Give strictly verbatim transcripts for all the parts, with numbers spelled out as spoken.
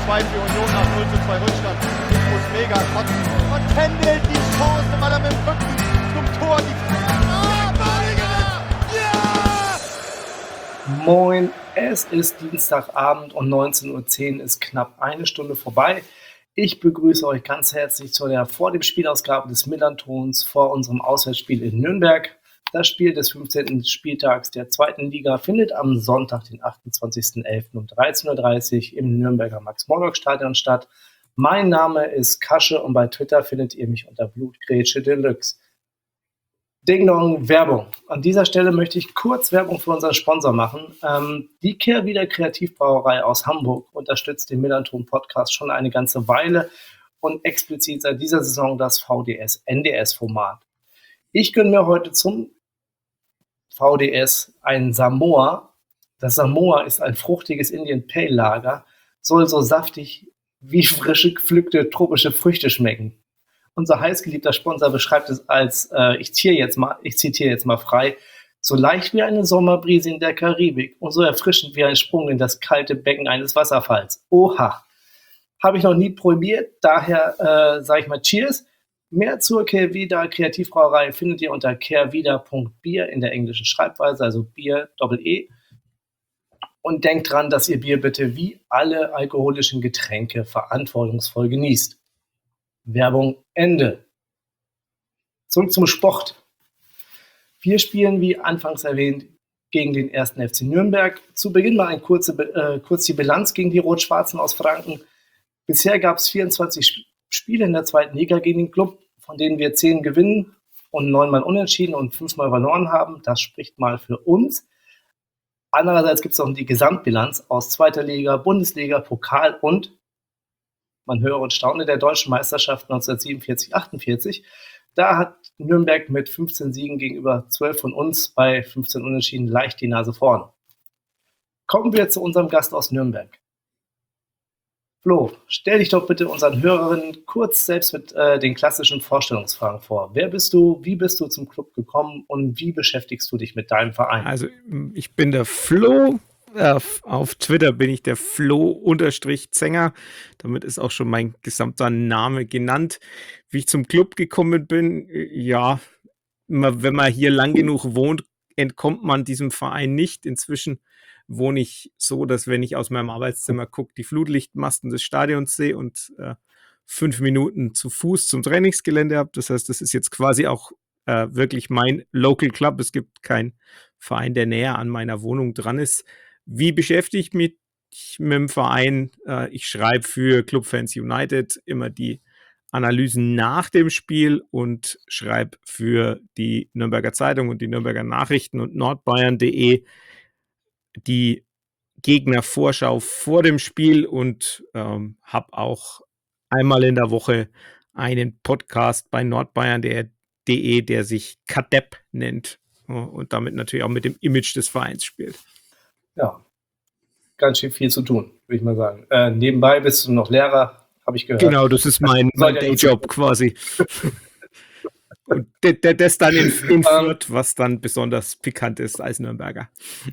zwei für Union nach null zu zwei Rückstand. Ich muss mega kotzen. Und Kendall die Chance, weil er mit dem Rücken zum Tor die Ah, Badiger! Ja! Moin, es ist Dienstagabend und neunzehn Uhr zehn ist knapp eine Stunde vorbei. Ich begrüße euch ganz herzlich zu der vor dem Spielausgabe des Millantons vor unserem Auswärtsspiel in Nürnberg. Das Spiel des fünfzehnten Spieltags der zweiten Liga findet am Sonntag, den achtundzwanzigsten elften um dreizehn Uhr dreißig im Nürnberger Max-Morlock-Stadion statt. Mein Name ist Kasche und bei Twitter findet ihr mich unter Blutgrätsche Deluxe. Ding Dong, Werbung. An dieser Stelle möchte ich kurz Werbung für unseren Sponsor machen. Ähm, die Kehrwieder Kreativbrauerei aus Hamburg unterstützt den Millanton-Podcast schon eine ganze Weile und explizit seit dieser Saison das V D S-N D S-Format. Ich gönne mir heute zum V D S ein Samoa. Das Samoa ist ein fruchtiges Indian Pale Lager, soll so saftig wie frische gepflückte tropische Früchte schmecken. Unser heißgeliebter Sponsor beschreibt es als, äh, ich zitiere jetzt mal, ich zitiere jetzt mal frei, so leicht wie eine Sommerbrise in der Karibik und so erfrischend wie ein Sprung in das kalte Becken eines Wasserfalls. Oha! Habe ich noch nie probiert, daher äh, sage ich mal Cheers. Mehr zur Kehrwieder Kreativbrauerei findet ihr unter kehrwieder punkt bier in der englischen Schreibweise, also Bier, Doppel-E. Und denkt dran, dass ihr Bier bitte wie alle alkoholischen Getränke verantwortungsvoll genießt. Werbung Ende. Zurück zum Sport. Wir spielen, wie anfangs erwähnt, gegen den ersten F C Nürnberg. Zu Beginn mal ein kurze, äh, kurz die Bilanz gegen die Rot-Schwarzen aus Franken. Bisher gab es vierundzwanzig Spiele in der zweiten Liga gegen den Club, von denen wir zehn gewinnen und neunmal unentschieden und fünfmal verloren haben. Das spricht mal für uns. Andererseits gibt es auch die Gesamtbilanz aus zweiter Liga, Bundesliga, Pokal und, man höre und staune, der deutschen Meisterschaft neunzehnhundertsiebenundvierzig achtundvierzig. Da hat Nürnberg mit fünfzehn Siegen gegenüber zwölf von uns bei fünfzehn Unentschieden leicht die Nase vorn. Kommen wir zu unserem Gast aus Nürnberg. Flo, stell dich doch bitte unseren Hörerinnen kurz selbst mit äh, den klassischen Vorstellungsfragen vor. Wer bist du, wie bist du zum Club gekommen und wie beschäftigst du dich mit deinem Verein? Also ich bin der Flo. Auf Twitter bin ich der Flo-Zenger. Damit ist auch schon mein gesamter Name genannt. Wie ich zum Club gekommen bin, ja, wenn man hier lang genug wohnt, entkommt man diesem Verein nicht. Inzwischen wohne ich so, dass wenn ich aus meinem Arbeitszimmer gucke, die Flutlichtmasten des Stadions sehe und äh, fünf Minuten zu Fuß zum Trainingsgelände habe. Das heißt, das ist jetzt quasi auch äh, wirklich mein Local Club. Es gibt keinen Verein, der näher an meiner Wohnung dran ist. Wie beschäftige ich mich mit dem Verein? Äh, ich schreibe für Clubfans United immer die Analysen nach dem Spiel und schreibe für die Nürnberger Zeitung und die Nürnberger Nachrichten und nordbayern punkt de die Gegnervorschau vor dem Spiel und ähm, habe auch einmal in der Woche einen Podcast bei nordbayern punkt de, der sich Kadepp nennt und damit natürlich auch mit dem Image des Vereins spielt. Ja, ganz schön viel zu tun, würde ich mal sagen. Äh, nebenbei bist du noch Lehrer, habe ich gehört. Genau, das ist mein, mein Dayjob quasi. Und das de, de, dann in, in Fürth, was dann besonders pikant ist als Nürnberger.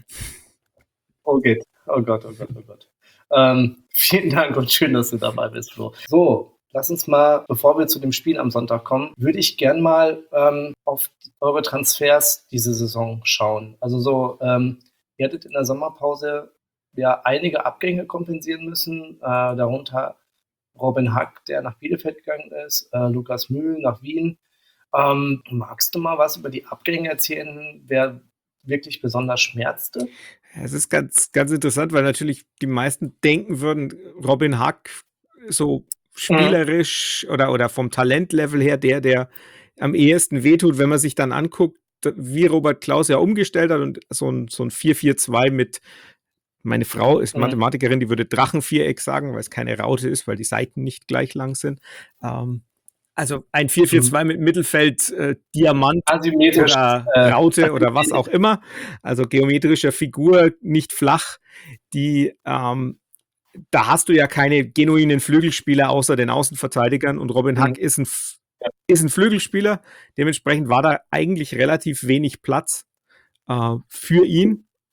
Oh, geht. Oh Gott, oh Gott, oh Gott. Ähm, vielen Dank und schön, dass du dabei bist, Flo. So, lass uns mal, bevor wir zu dem Spiel am Sonntag kommen, würde ich gern mal ähm, auf eure Transfers diese Saison schauen. Also so, ähm, ihr hattet in der Sommerpause ja einige Abgänge kompensieren müssen, äh, darunter Robin Hack, der nach Bielefeld gegangen ist, äh, Lukas Mühl nach Wien. Ähm, magst du mal was über die Abgänge erzählen, wer wirklich besonders schmerzte? Es ist ganz, ganz interessant, weil natürlich die meisten denken würden, Robin Hack so spielerisch mhm. oder, oder vom Talentlevel her der, der am ehesten wehtut, wenn man sich dann anguckt, wie Robert Klaus ja umgestellt hat und so ein, so ein vier vier zwei mit, meine Frau ist mhm. Mathematikerin, die würde Drachenviereck sagen, weil es keine Raute ist, weil die Seiten nicht gleich lang sind. Ähm, also ein vier vier zwei mhm. mit Mittelfeld, äh, Diamant oder äh, Raute oder was auch immer. Also geometrischer Figur, nicht flach. Die, ähm, da hast du ja keine genuinen Flügelspieler außer den Außenverteidigern und Robin mhm. Hack ist ein, ist ein Flügelspieler. Dementsprechend war da eigentlich relativ wenig Platz äh, für ihn.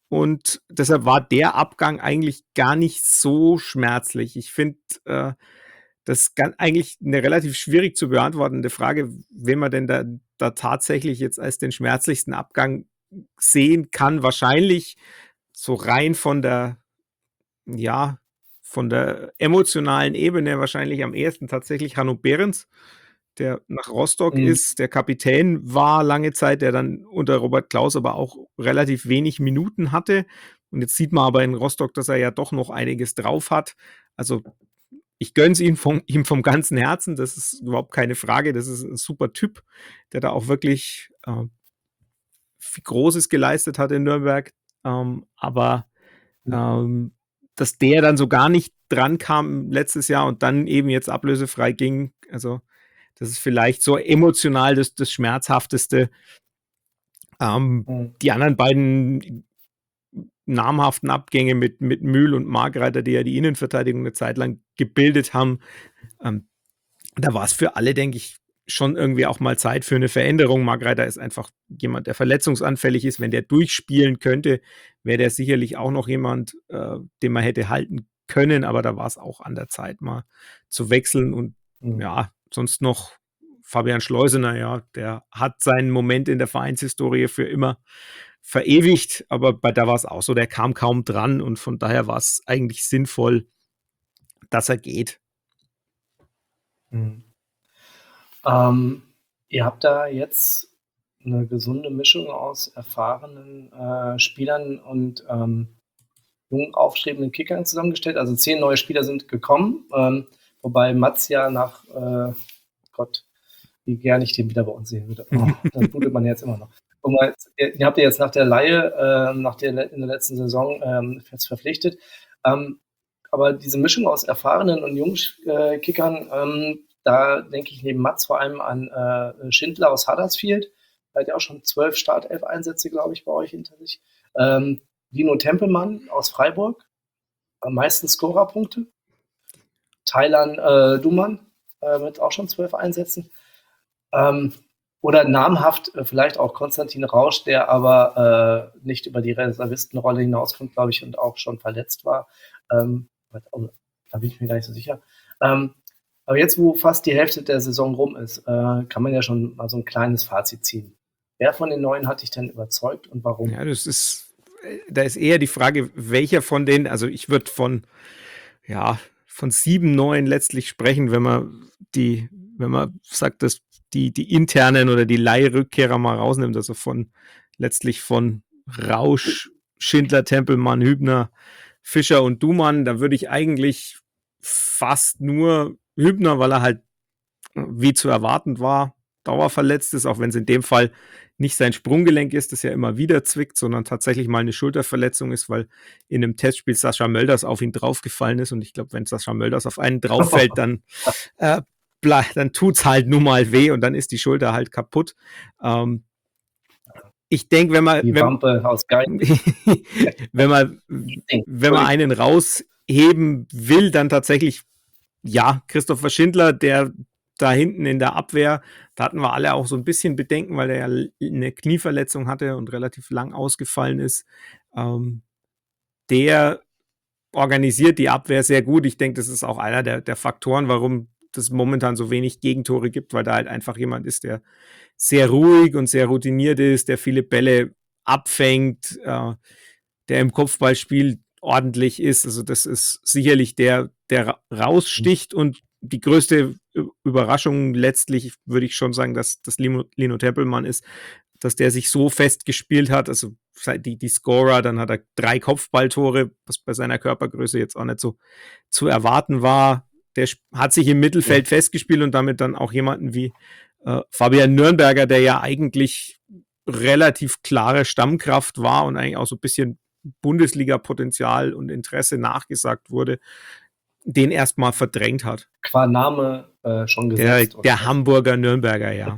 und deshalb war der Abgang eigentlich gar nicht so schmerzlich. Ich finde, äh, das ist gan eigentlich eine relativ schwierig zu beantwortende Frage, wen man denn da da tatsächlich jetzt als den schmerzlichsten Abgang sehen kann. Wahrscheinlich so rein von der ja, von der emotionalen Ebene wahrscheinlich am ehesten tatsächlich Hanno Behrens, der nach Rostock Mhm. ist, der Kapitän war lange Zeit, der dann unter Robert Klaus aber auch relativ wenig Minuten hatte. Und jetzt sieht man aber in Rostock, dass er ja doch noch einiges drauf hat. Also ich gönne es ihm vom, ihm vom ganzen Herzen, das ist überhaupt keine Frage. Das ist ein super Typ, der da auch wirklich äh, viel Großes geleistet hat in Nürnberg. Ähm, aber ähm, dass der dann so gar nicht dran kam letztes Jahr und dann eben jetzt ablösefrei ging, also das ist vielleicht so emotional das, das Schmerzhafteste. Ähm, Mhm. die anderen beiden namhaften Abgänge mit, mit Mühl und Margreiter, die ja die Innenverteidigung eine Zeit lang gebildet haben, ähm, da war es für alle, denke ich, schon irgendwie auch mal Zeit für eine Veränderung. Margreiter ist einfach jemand, der verletzungsanfällig ist. Wenn der durchspielen könnte, wäre der sicherlich auch noch jemand, äh, den man hätte halten können, aber da war es auch an der Zeit, mal zu wechseln. Und Mhm. ja, sonst noch Fabian Schleusener, ja, der hat seinen Moment in der Vereinshistorie für immer verewigt, aber bei da war es auch so, der kam kaum dran und von daher war es eigentlich sinnvoll, dass er geht. Mhm. Ähm, ihr habt da jetzt eine gesunde Mischung aus erfahrenen äh, Spielern und ähm, jungen, aufstrebenden Kickern zusammengestellt. Also zehn neue Spieler sind gekommen, ähm, wobei Mats ja nach, äh, Gott, wie gerne ich den wieder bei uns sehen würde. Oh, das blutet man jetzt immer noch. Guck mal, ihr habt ihr jetzt nach der Leihe, äh, nach der, in der letzten Saison ähm, jetzt verpflichtet. Ähm, aber diese Mischung aus erfahrenen und jungen äh, Kickern, ähm, da denke ich neben Mats vor allem an äh, Schindler aus Huddersfield. Der hat ja auch schon zwölf Startelf-Einsätze, glaube ich, bei euch hinter sich. Ähm, Dino Tempelmann aus Freiburg, am meisten Scorerpunkte. Thailand äh, Duman äh, mit auch schon zwölf Einsätzen. Ähm, oder namhaft äh, vielleicht auch Konstantin Rausch, der aber äh, nicht über die Reservistenrolle hinauskommt, glaube ich, und auch schon verletzt war. Ähm, da bin ich mir gar nicht so sicher. Ähm, aber jetzt, wo fast die Hälfte der Saison rum ist, äh, kann man ja schon mal so ein kleines Fazit ziehen. Wer von den Neuen hat dich denn überzeugt und warum? Ja, das ist, da ist eher die Frage, welcher von denen, also ich würde von, ja, von sieben neuen letztlich sprechen, wenn man die, wenn man sagt, dass die, die internen oder die Leihrückkehrer mal rausnimmt, also von letztlich von Rausch, Schindler, Tempelmann, Hübner, Fischer und Dumann, da würde ich eigentlich fast nur Hübner, weil er halt, wie zu erwarten war, dauerverletzt ist, auch wenn es in dem Fall nicht sein Sprunggelenk ist, das ja immer wieder zwickt, sondern tatsächlich mal eine Schulterverletzung ist, weil in einem Testspiel Sascha Mölders auf ihn draufgefallen ist und ich glaube, wenn Sascha Mölders auf einen drauffällt, dann, äh, dann tut's halt nun mal weh und dann ist die Schulter halt kaputt. Ähm, ich denke, wenn man, Die wenn, Wampe aus Geil. wenn man, wenn man einen rausheben will, dann tatsächlich, ja, Christopher Schindler, der da hinten in der Abwehr, da hatten wir alle auch so ein bisschen Bedenken, weil er ja eine Knieverletzung hatte und relativ lang ausgefallen ist. Ähm, der organisiert die Abwehr sehr gut. Ich denke, das ist auch einer der, der Faktoren, warum es momentan so wenig Gegentore gibt, weil da halt einfach jemand ist, der sehr ruhig und sehr routiniert ist, der viele Bälle abfängt, äh, der im Kopfballspiel ordentlich ist. Also das ist sicherlich der, der raussticht und die größte Überraschung letztlich würde ich schon sagen, dass das Lino, Lino Tempelmann ist, dass der sich so fest gespielt hat, also die, die Scorer, dann hat er drei Kopfballtore, was bei seiner Körpergröße jetzt auch nicht so zu erwarten war. Der hat sich im Mittelfeld ja. festgespielt und damit dann auch jemanden wie äh, Fabian Nürnberger, der ja eigentlich relativ klare Stammkraft war und eigentlich auch so ein bisschen Bundesliga-Potenzial und Interesse nachgesagt wurde, den erstmal verdrängt hat. Qua Name äh, schon gesetzt. Der, der Hamburger Nürnberger, ja.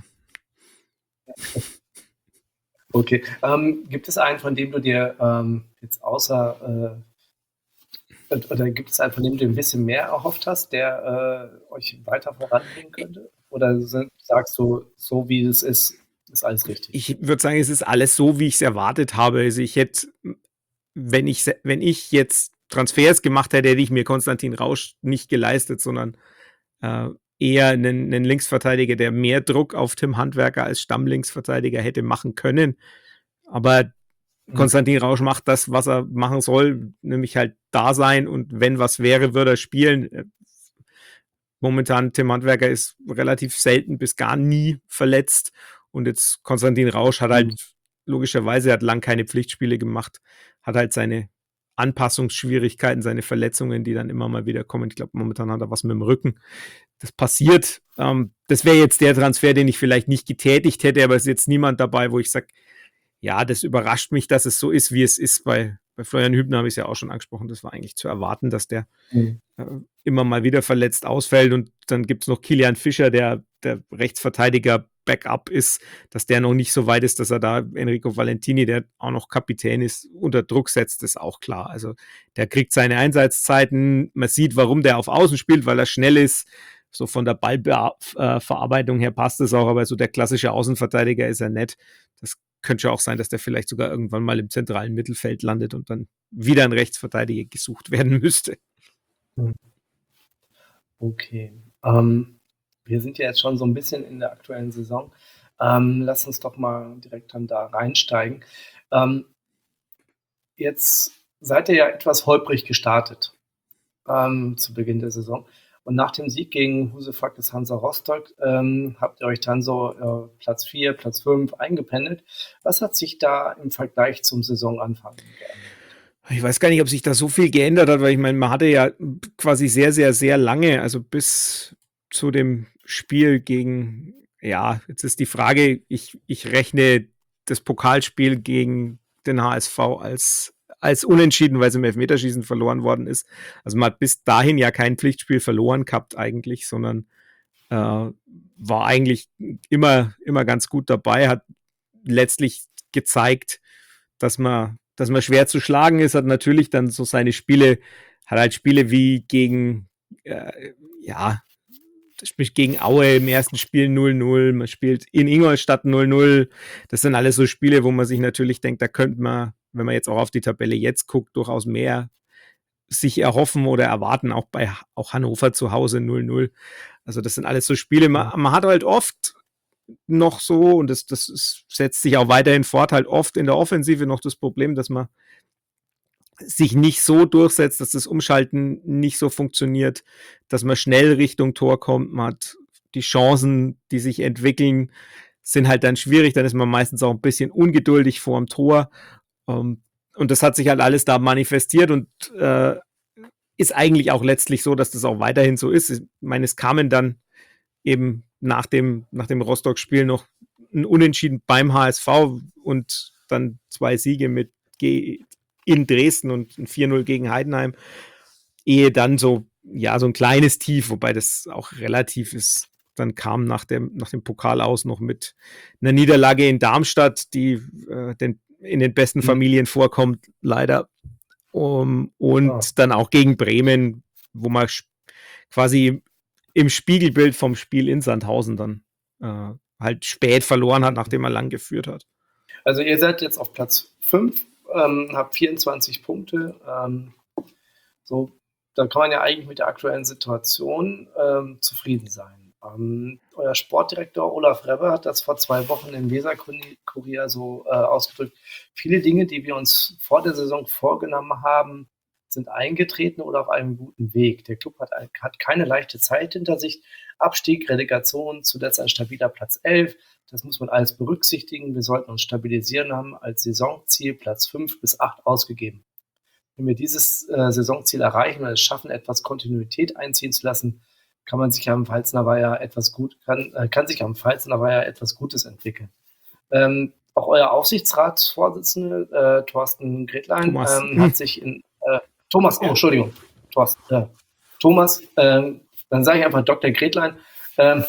Okay. Ähm, gibt es einen, von dem du dir ähm, jetzt außer äh, oder gibt es einen, von dem du ein bisschen mehr erhofft hast, der äh, euch weiter voranbringen könnte? Oder sind, sagst du, so wie es ist, ist alles richtig? Ich würde sagen, es ist alles so, wie ich es erwartet habe. Also ich hätte wenn ich, se- wenn ich jetzt Transfers gemacht hätte, hätte ich mir Konstantin Rausch nicht geleistet, sondern äh, eher einen, einen Linksverteidiger, der mehr Druck auf Tim Handwerker als Stammlinksverteidiger hätte machen können. Aber Mhm. Konstantin Rausch macht das, was er machen soll, nämlich halt da sein, und wenn was wäre, würde er spielen. Momentan, Tim Handwerker ist relativ selten bis gar nie verletzt, und jetzt Konstantin Rausch hat halt Mhm. logischerweise, hat lang keine Pflichtspiele gemacht, hat halt seine Anpassungsschwierigkeiten, seine Verletzungen, die dann immer mal wieder kommen. Ich glaube, momentan hat er was mit dem Rücken. Das passiert. Ähm, das wäre jetzt der Transfer, den ich vielleicht nicht getätigt hätte, aber es ist jetzt niemand dabei, wo ich sage, ja, das überrascht mich, dass es so ist, wie es ist. Bei, bei Florian Hübner habe ich es ja auch schon angesprochen, das war eigentlich zu erwarten, dass der Mhm. äh, immer mal wieder verletzt ausfällt, und dann gibt es noch Kilian Fischer, der der Rechtsverteidiger Backup ist, dass der noch nicht so weit ist, dass er da Enrico Valentini, der auch noch Kapitän ist, unter Druck setzt, ist auch klar. Also der kriegt seine Einsatzzeiten, man sieht, warum der auf Außen spielt, weil er schnell ist, so von der Ballverarbeitung her passt es auch, aber so der klassische Außenverteidiger ist er nicht. Das könnte ja auch sein, dass der vielleicht sogar irgendwann mal im zentralen Mittelfeld landet und dann wieder ein Rechtsverteidiger gesucht werden müsste. Mhm. Okay. Ähm, wir sind ja jetzt schon so ein bisschen in der aktuellen Saison. Ähm, lass uns doch mal direkt dann da reinsteigen. Ähm, jetzt seid ihr ja etwas holprig gestartet ähm, zu Beginn der Saison. Und nach dem Sieg gegen Husefakis Hansa Rostock ähm, habt ihr euch dann so äh, Platz vier, Platz fünf eingependelt. Was hat sich da im Vergleich zum Saisonanfang geändert? Ich weiß gar nicht, ob sich da so viel geändert hat, weil ich meine, man hatte ja quasi sehr, sehr, sehr lange, also bis zu dem Spiel gegen, ja, jetzt ist die Frage, ich, ich rechne das Pokalspiel gegen den H S V als, als unentschieden, weil es im Elfmeterschießen verloren worden ist. Also man hat bis dahin ja kein Pflichtspiel verloren gehabt eigentlich, sondern äh, war eigentlich immer, immer ganz gut dabei, hat letztlich gezeigt, dass man, dass man schwer zu schlagen ist, hat natürlich dann so seine Spiele, hat halt Spiele wie gegen, äh, ja, spielt gegen Aue im ersten Spiel null null, man spielt in Ingolstadt null null. Das sind alles so Spiele, wo man sich natürlich denkt, da könnte man, wenn man jetzt auch auf die Tabelle jetzt guckt, durchaus mehr sich erhoffen oder erwarten, auch bei auch Hannover zu Hause null null. Also das sind alles so Spiele, man, man hat halt oft noch so, und das, das ist, setzt sich auch weiterhin fort, halt oft in der Offensive noch das Problem, dass man sich nicht so durchsetzt, dass das Umschalten nicht so funktioniert, dass man schnell Richtung Tor kommt. Man hat die Chancen, die sich entwickeln, sind halt dann schwierig. Dann ist man meistens auch ein bisschen ungeduldig vor dem Tor. Ähm, und das hat sich halt alles da manifestiert und äh, ist eigentlich auch letztlich so, dass das auch weiterhin so ist. Ich meine, es kamen dann eben nach dem, nach dem Rostock-Spiel noch ein Unentschieden beim H S V und dann zwei Siege mit G in Dresden und ein vier null gegen Heidenheim, ehe dann so, ja, so ein kleines Tief, wobei das auch relativ ist, dann kam nach dem, nach dem Pokal aus noch mit einer Niederlage in Darmstadt, die äh, den, in den besten Familien vorkommt, leider. Um, und Ah. dann auch gegen Bremen, wo man quasi im Spiegelbild vom Spiel in Sandhausen dann äh, halt spät verloren hat, nachdem er lang geführt hat. Also ihr seid jetzt auf Platz fünf, ähm, habt vierundzwanzig Punkte. Ähm, so, da kann man ja eigentlich mit der aktuellen Situation ähm, zufrieden sein. Ähm, euer Sportdirektor Olaf Rebbe hat das vor zwei Wochen im Weser-Kurier so äh, ausgedrückt. Viele Dinge, die wir uns vor der Saison vorgenommen haben, sind eingetreten oder auf einem guten Weg. Der Club hat, hat keine leichte Zeit hinter sich. Abstieg, Relegation, zuletzt ein stabiler Platz elf. Das muss man alles berücksichtigen. Wir sollten uns stabilisieren, haben als Saisonziel Platz fünf bis acht ausgegeben. Wenn wir dieses äh, Saisonziel erreichen und es schaffen, etwas Kontinuität einziehen zu lassen, kann man sich am Pfalzner Weiher etwas gut, kann, äh, kann sich am Pfalzner Weiher etwas Gutes entwickeln. Ähm, auch euer Aufsichtsratsvorsitzende, äh, Thorsten Gretlein, Thomas. ähm, hat sich in äh, Thomas, oh, Entschuldigung, Thorsten, äh, Thomas, ähm, dann sage ich einfach Doktor Gretlein, ähm,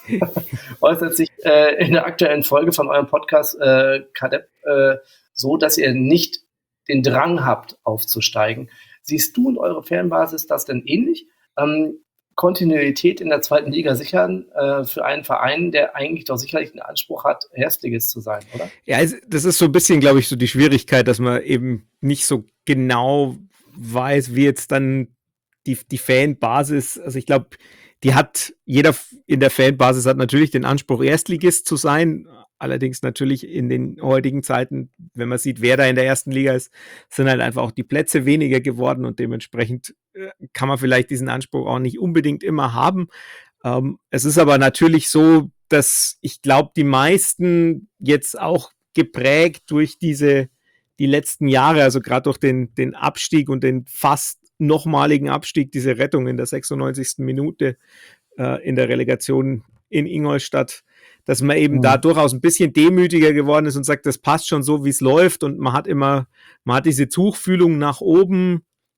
äußert sich äh, in der aktuellen Folge von eurem Podcast äh, K D E P äh, so, dass ihr nicht den Drang habt, aufzusteigen. Siehst du und eure Fanbasis das denn ähnlich? Ähm, Kontinuität in der zweiten Liga sichern äh, für einen Verein, der eigentlich doch sicherlich den Anspruch hat, Erstligist zu sein, oder? Ja, das ist so ein bisschen, glaube ich, so die Schwierigkeit, dass man eben nicht so genau weiß, wie jetzt dann die, die Fanbasis, also ich glaube, die hat, jeder in der Fanbasis hat natürlich den Anspruch, Erstligist zu sein. Allerdings natürlich in den heutigen Zeiten, wenn man sieht, wer da in der ersten Liga ist, sind halt einfach auch die Plätze weniger geworden und dementsprechend äh, kann man vielleicht diesen Anspruch auch nicht unbedingt immer haben. Ähm, es ist aber natürlich so, dass ich glaube, die meisten jetzt auch geprägt durch diese, die letzten Jahre, also gerade durch den, den Abstieg und den fast nochmaligen Abstieg, diese Rettung in der sechsundneunzigsten Minute äh, in der Relegation in Ingolstadt, dass man eben mhm. da durchaus ein bisschen demütiger geworden ist und sagt, das passt schon so, wie es läuft und man hat immer, man hat diese Tuchfühlung nach oben,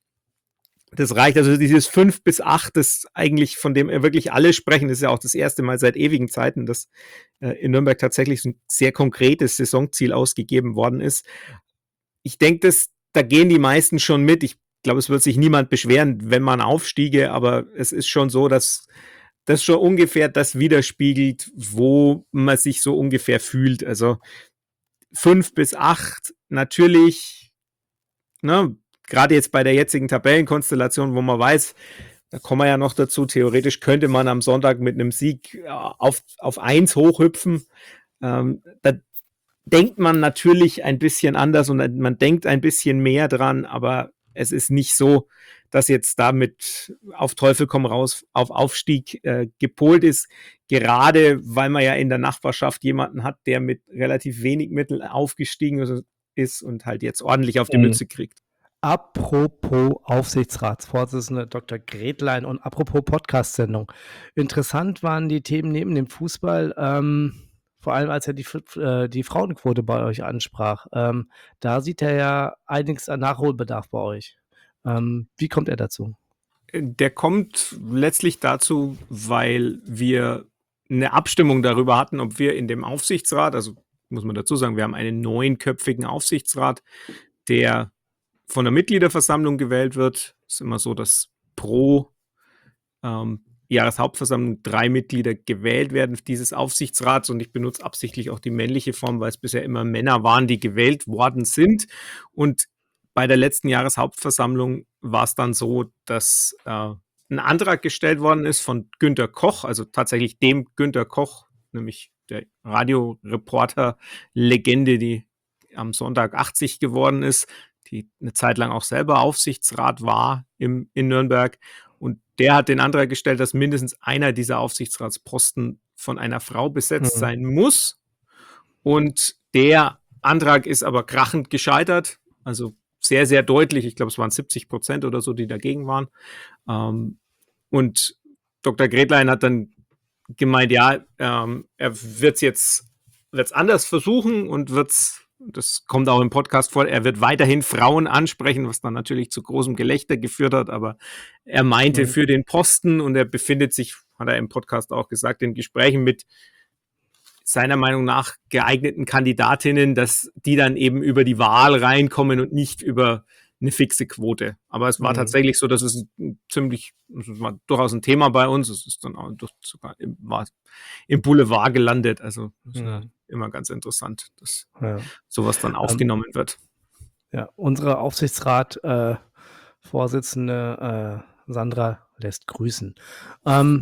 das reicht, also dieses fünf bis acht, das eigentlich, von dem wirklich alle sprechen, das ist ja auch das erste Mal seit ewigen Zeiten, dass äh, in Nürnberg tatsächlich so ein sehr konkretes Saisonziel ausgegeben worden ist. Ich denke, dass da gehen die meisten schon mit. Ich glaube, es wird sich niemand beschweren, wenn man aufstiege, aber es ist schon so, dass das schon ungefähr das widerspiegelt, wo man sich so ungefähr fühlt. Also fünf bis acht, natürlich, ne, gerade jetzt bei der jetzigen Tabellenkonstellation, wo man weiß, da kommen wir ja noch dazu, theoretisch könnte man am Sonntag mit einem Sieg auf, auf eins hochhüpfen. Ähm, da denkt man natürlich ein bisschen anders und man denkt ein bisschen mehr dran, aber es ist nicht so, dass jetzt damit auf Teufel komm raus auf Aufstieg äh, gepolt ist, gerade weil man ja in der Nachbarschaft jemanden hat, der mit relativ wenig Mitteln aufgestiegen ist und halt jetzt ordentlich auf die mhm. Mütze kriegt. Apropos Aufsichtsratsvorsitzende Doktor Gretlein und apropos Podcast-Sendung. Interessant waren die Themen neben dem Fußball, ähm, vor allem als er die, äh, die Frauenquote bei euch ansprach. Ähm, da sieht er ja einiges an Nachholbedarf bei euch. Ähm, wie kommt er dazu? Der kommt letztlich dazu, weil wir eine Abstimmung darüber hatten, ob wir in dem Aufsichtsrat, also muss man dazu sagen, wir haben einen neunköpfigen Aufsichtsrat, der von der Mitgliederversammlung gewählt wird. Es ist immer so, dass pro ähm, Jahreshauptversammlung drei Mitglieder gewählt werden dieses Aufsichtsrats und ich benutze absichtlich auch die männliche Form, weil es bisher immer Männer waren, die gewählt worden sind. Und bei der letzten Jahreshauptversammlung war es dann so, dass äh, ein Antrag gestellt worden ist von Günter Koch, also tatsächlich dem Günter Koch, nämlich der Radioreporter-Legende, die am Sonntag achtzig geworden ist, die eine Zeit lang auch selber Aufsichtsrat war im, in Nürnberg. Und der hat den Antrag gestellt, dass mindestens einer dieser Aufsichtsratsposten von einer Frau besetzt mhm. sein muss. Und der Antrag ist aber krachend gescheitert. Also sehr, sehr deutlich. Ich glaube, es waren siebzig Prozent oder so, die dagegen waren. Ähm, und Doktor Gretlein hat dann gemeint, ja, ähm, er wird es jetzt wird's anders versuchen und wird es, das kommt auch im Podcast vor, er wird weiterhin Frauen ansprechen, was dann natürlich zu großem Gelächter geführt hat, aber er meinte mhm. für den Posten und er befindet sich, hat er im Podcast auch gesagt, in Gesprächen mit seiner Meinung nach geeigneten Kandidatinnen, dass die dann eben über die Wahl reinkommen und nicht über eine fixe Quote. Aber es war mhm. tatsächlich so, dass es ein ziemlich, es war durchaus ein Thema bei uns. Es ist dann auch durch, sogar im, war im Boulevard gelandet. Also das ist ja immer ganz interessant, dass ja. sowas dann aufgenommen ähm, wird. Ja, unsere Aufsichtsrat-Vorsitzende äh, Sandra lässt grüßen. Ähm,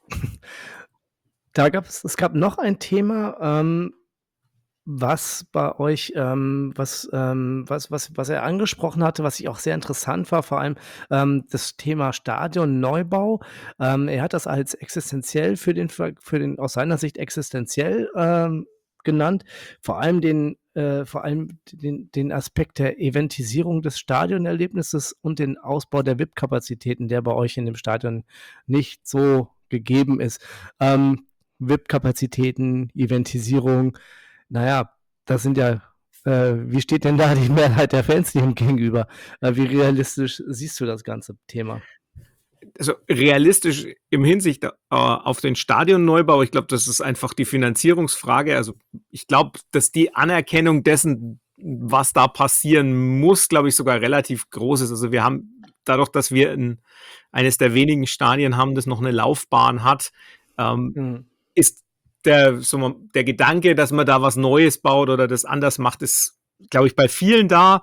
da gab es, es gab noch ein Thema, ähm, was bei euch, ähm, was, ähm, was, was, was er angesprochen hatte, was ich auch sehr interessant war, vor allem ähm, das Thema Stadionneubau. Ähm, er hat das als existenziell für den, für den aus seiner Sicht existenziell ähm, genannt, vor allem den, äh, vor allem den, den Aspekt der Eventisierung des Stadionerlebnisses und den Ausbau der V I P-Kapazitäten, der bei euch in dem Stadion nicht so gegeben ist. Ähm, V I P-Kapazitäten, Eventisierung, naja, das sind ja, äh, wie steht denn da die Mehrheit der Fans dem gegenüber? Äh, wie realistisch siehst du das ganze Thema? Also realistisch im Hinsicht äh, auf den Stadionneubau, ich glaube, das ist einfach die Finanzierungsfrage. Also ich glaube, dass die Anerkennung dessen, was da passieren muss, glaube ich, sogar relativ groß ist. Also wir haben, dadurch, dass wir ein, eines der wenigen Stadien haben, das noch eine Laufbahn hat, ähm, mhm. ist Der, so, der Gedanke, dass man da was Neues baut oder das anders macht, ist, glaube ich, bei vielen da.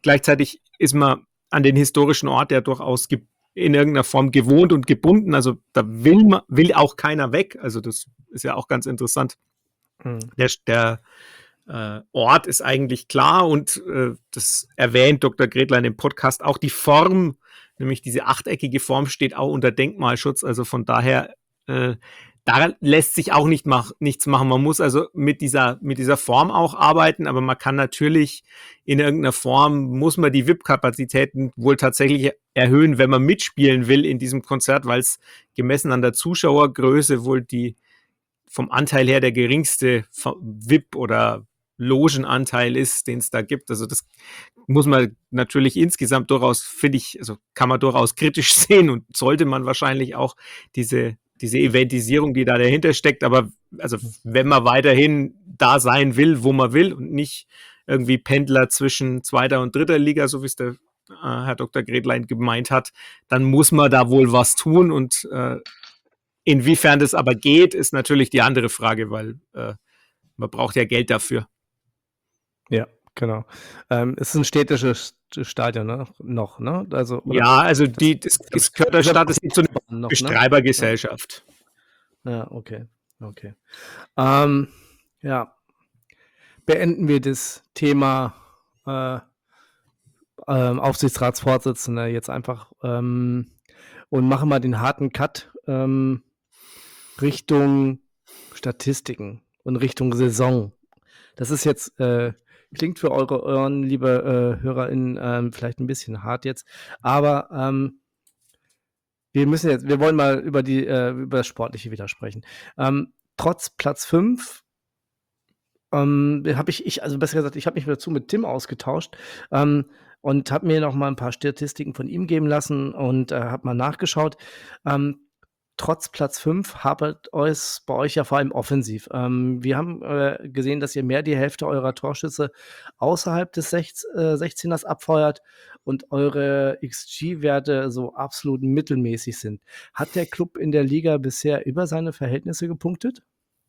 gleichzeitig ist man an den historischen Ort ja durchaus ge- in irgendeiner Form gewohnt und gebunden. Also da will man, will auch keiner weg. Also das ist ja auch ganz interessant. Mhm. Der, der äh, Ort ist eigentlich klar und äh, das erwähnt Doktor Gretlein im Podcast. Auch die Form, nämlich diese achteckige Form, steht auch unter Denkmalschutz. Also von daher, äh, da lässt sich auch nicht mach, nichts machen. Man muss also mit dieser, mit dieser Form auch arbeiten, aber man kann natürlich in irgendeiner Form, muss man die V I P-Kapazitäten wohl tatsächlich erhöhen, wenn man mitspielen will in diesem Konzert, weil es gemessen an der Zuschauergröße wohl die vom Anteil her der geringste V I P- oder Logenanteil ist, den es da gibt. Also das muss man natürlich insgesamt durchaus, finde ich, also kann man durchaus kritisch sehen und sollte man wahrscheinlich auch diese, diese Eventisierung, die da dahinter steckt. Aber also wenn man weiterhin da sein will, wo man will und nicht irgendwie Pendler zwischen zweiter und dritter Liga, so wie es der äh, Herr Doktor Gretlein gemeint hat, dann muss man da wohl was tun und äh, inwiefern das aber geht, ist natürlich die andere Frage, weil äh, man braucht ja Geld dafür. Ja, genau. Ähm, es ist ein städtisches Stadion, ne? Noch, ne? Also, oder Ja, also die, das, das gehört der Stadt, das ist so eine noch, ne? Bestreibergesellschaft. Ja, okay, okay. Ähm, ja, beenden wir das Thema äh, ähm, Aufsichtsratsvorsitzender jetzt einfach ähm, und machen mal den harten Cut ähm, Richtung Statistiken und Richtung Saison. Das ist jetzt, äh, klingt für eure Ohren, liebe äh, HörerInnen, ähm, vielleicht ein bisschen hart jetzt, aber ähm, wir müssen jetzt, wir wollen mal über die, äh, über das Sportliche wieder sprechen. Ähm, trotz Platz fünf ähm, habe ich, ich, also besser gesagt, ich habe mich dazu mit Tim ausgetauscht ähm, und habe mir noch mal ein paar Statistiken von ihm geben lassen und äh, habe mal nachgeschaut. Ähm, trotz Platz fünf hapert es bei euch ja vor allem offensiv. Ähm, wir haben äh, gesehen, dass ihr mehr die Hälfte eurer Torschüsse außerhalb des sechz- äh, sechzehners abfeuert und eure X G-Werte so absolut mittelmäßig sind. Hat der Club in der Liga bisher über seine Verhältnisse gepunktet?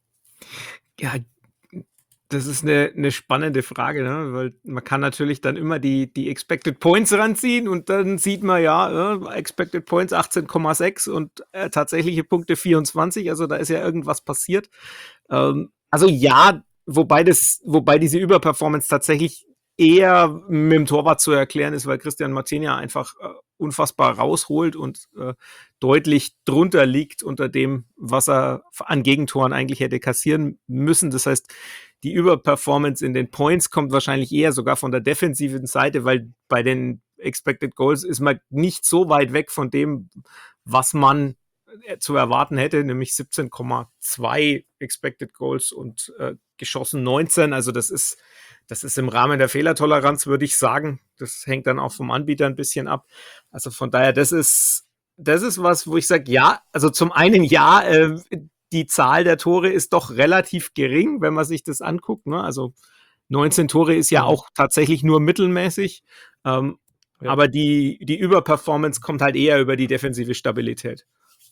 Ja, das ist eine, eine spannende Frage, ne? Weil man kann natürlich dann immer die, die Expected Points ranziehen und dann sieht man ja, äh, Expected Points achtzehn Komma sechs und äh, tatsächliche Punkte vierundzwanzig, also da ist ja irgendwas passiert. Ähm, also ja, wobei das, wobei diese Überperformance tatsächlich eher mit dem Torwart zu erklären ist, weil Christian Martinia einfach äh, unfassbar rausholt und äh, deutlich drunter liegt unter dem, was er an Gegentoren eigentlich hätte kassieren müssen. Das heißt, die Überperformance in den Points kommt wahrscheinlich eher sogar von der defensiven Seite, weil bei den Expected Goals ist man nicht so weit weg von dem, was man zu erwarten hätte, nämlich siebzehn Komma zwei Expected Goals und äh, geschossen neunzehn. Also das ist, das ist im Rahmen der Fehlertoleranz, würde ich sagen. Das hängt dann auch vom Anbieter ein bisschen ab. Also von daher, das ist, das ist was, wo ich sage, ja, also zum einen ja, äh, die Zahl der Tore ist doch relativ gering, wenn man sich das anguckt. Ne? Also neunzehn Tore ist ja, ja auch tatsächlich nur mittelmäßig. Ähm, ja. Aber die, die Überperformance kommt halt eher über die defensive Stabilität.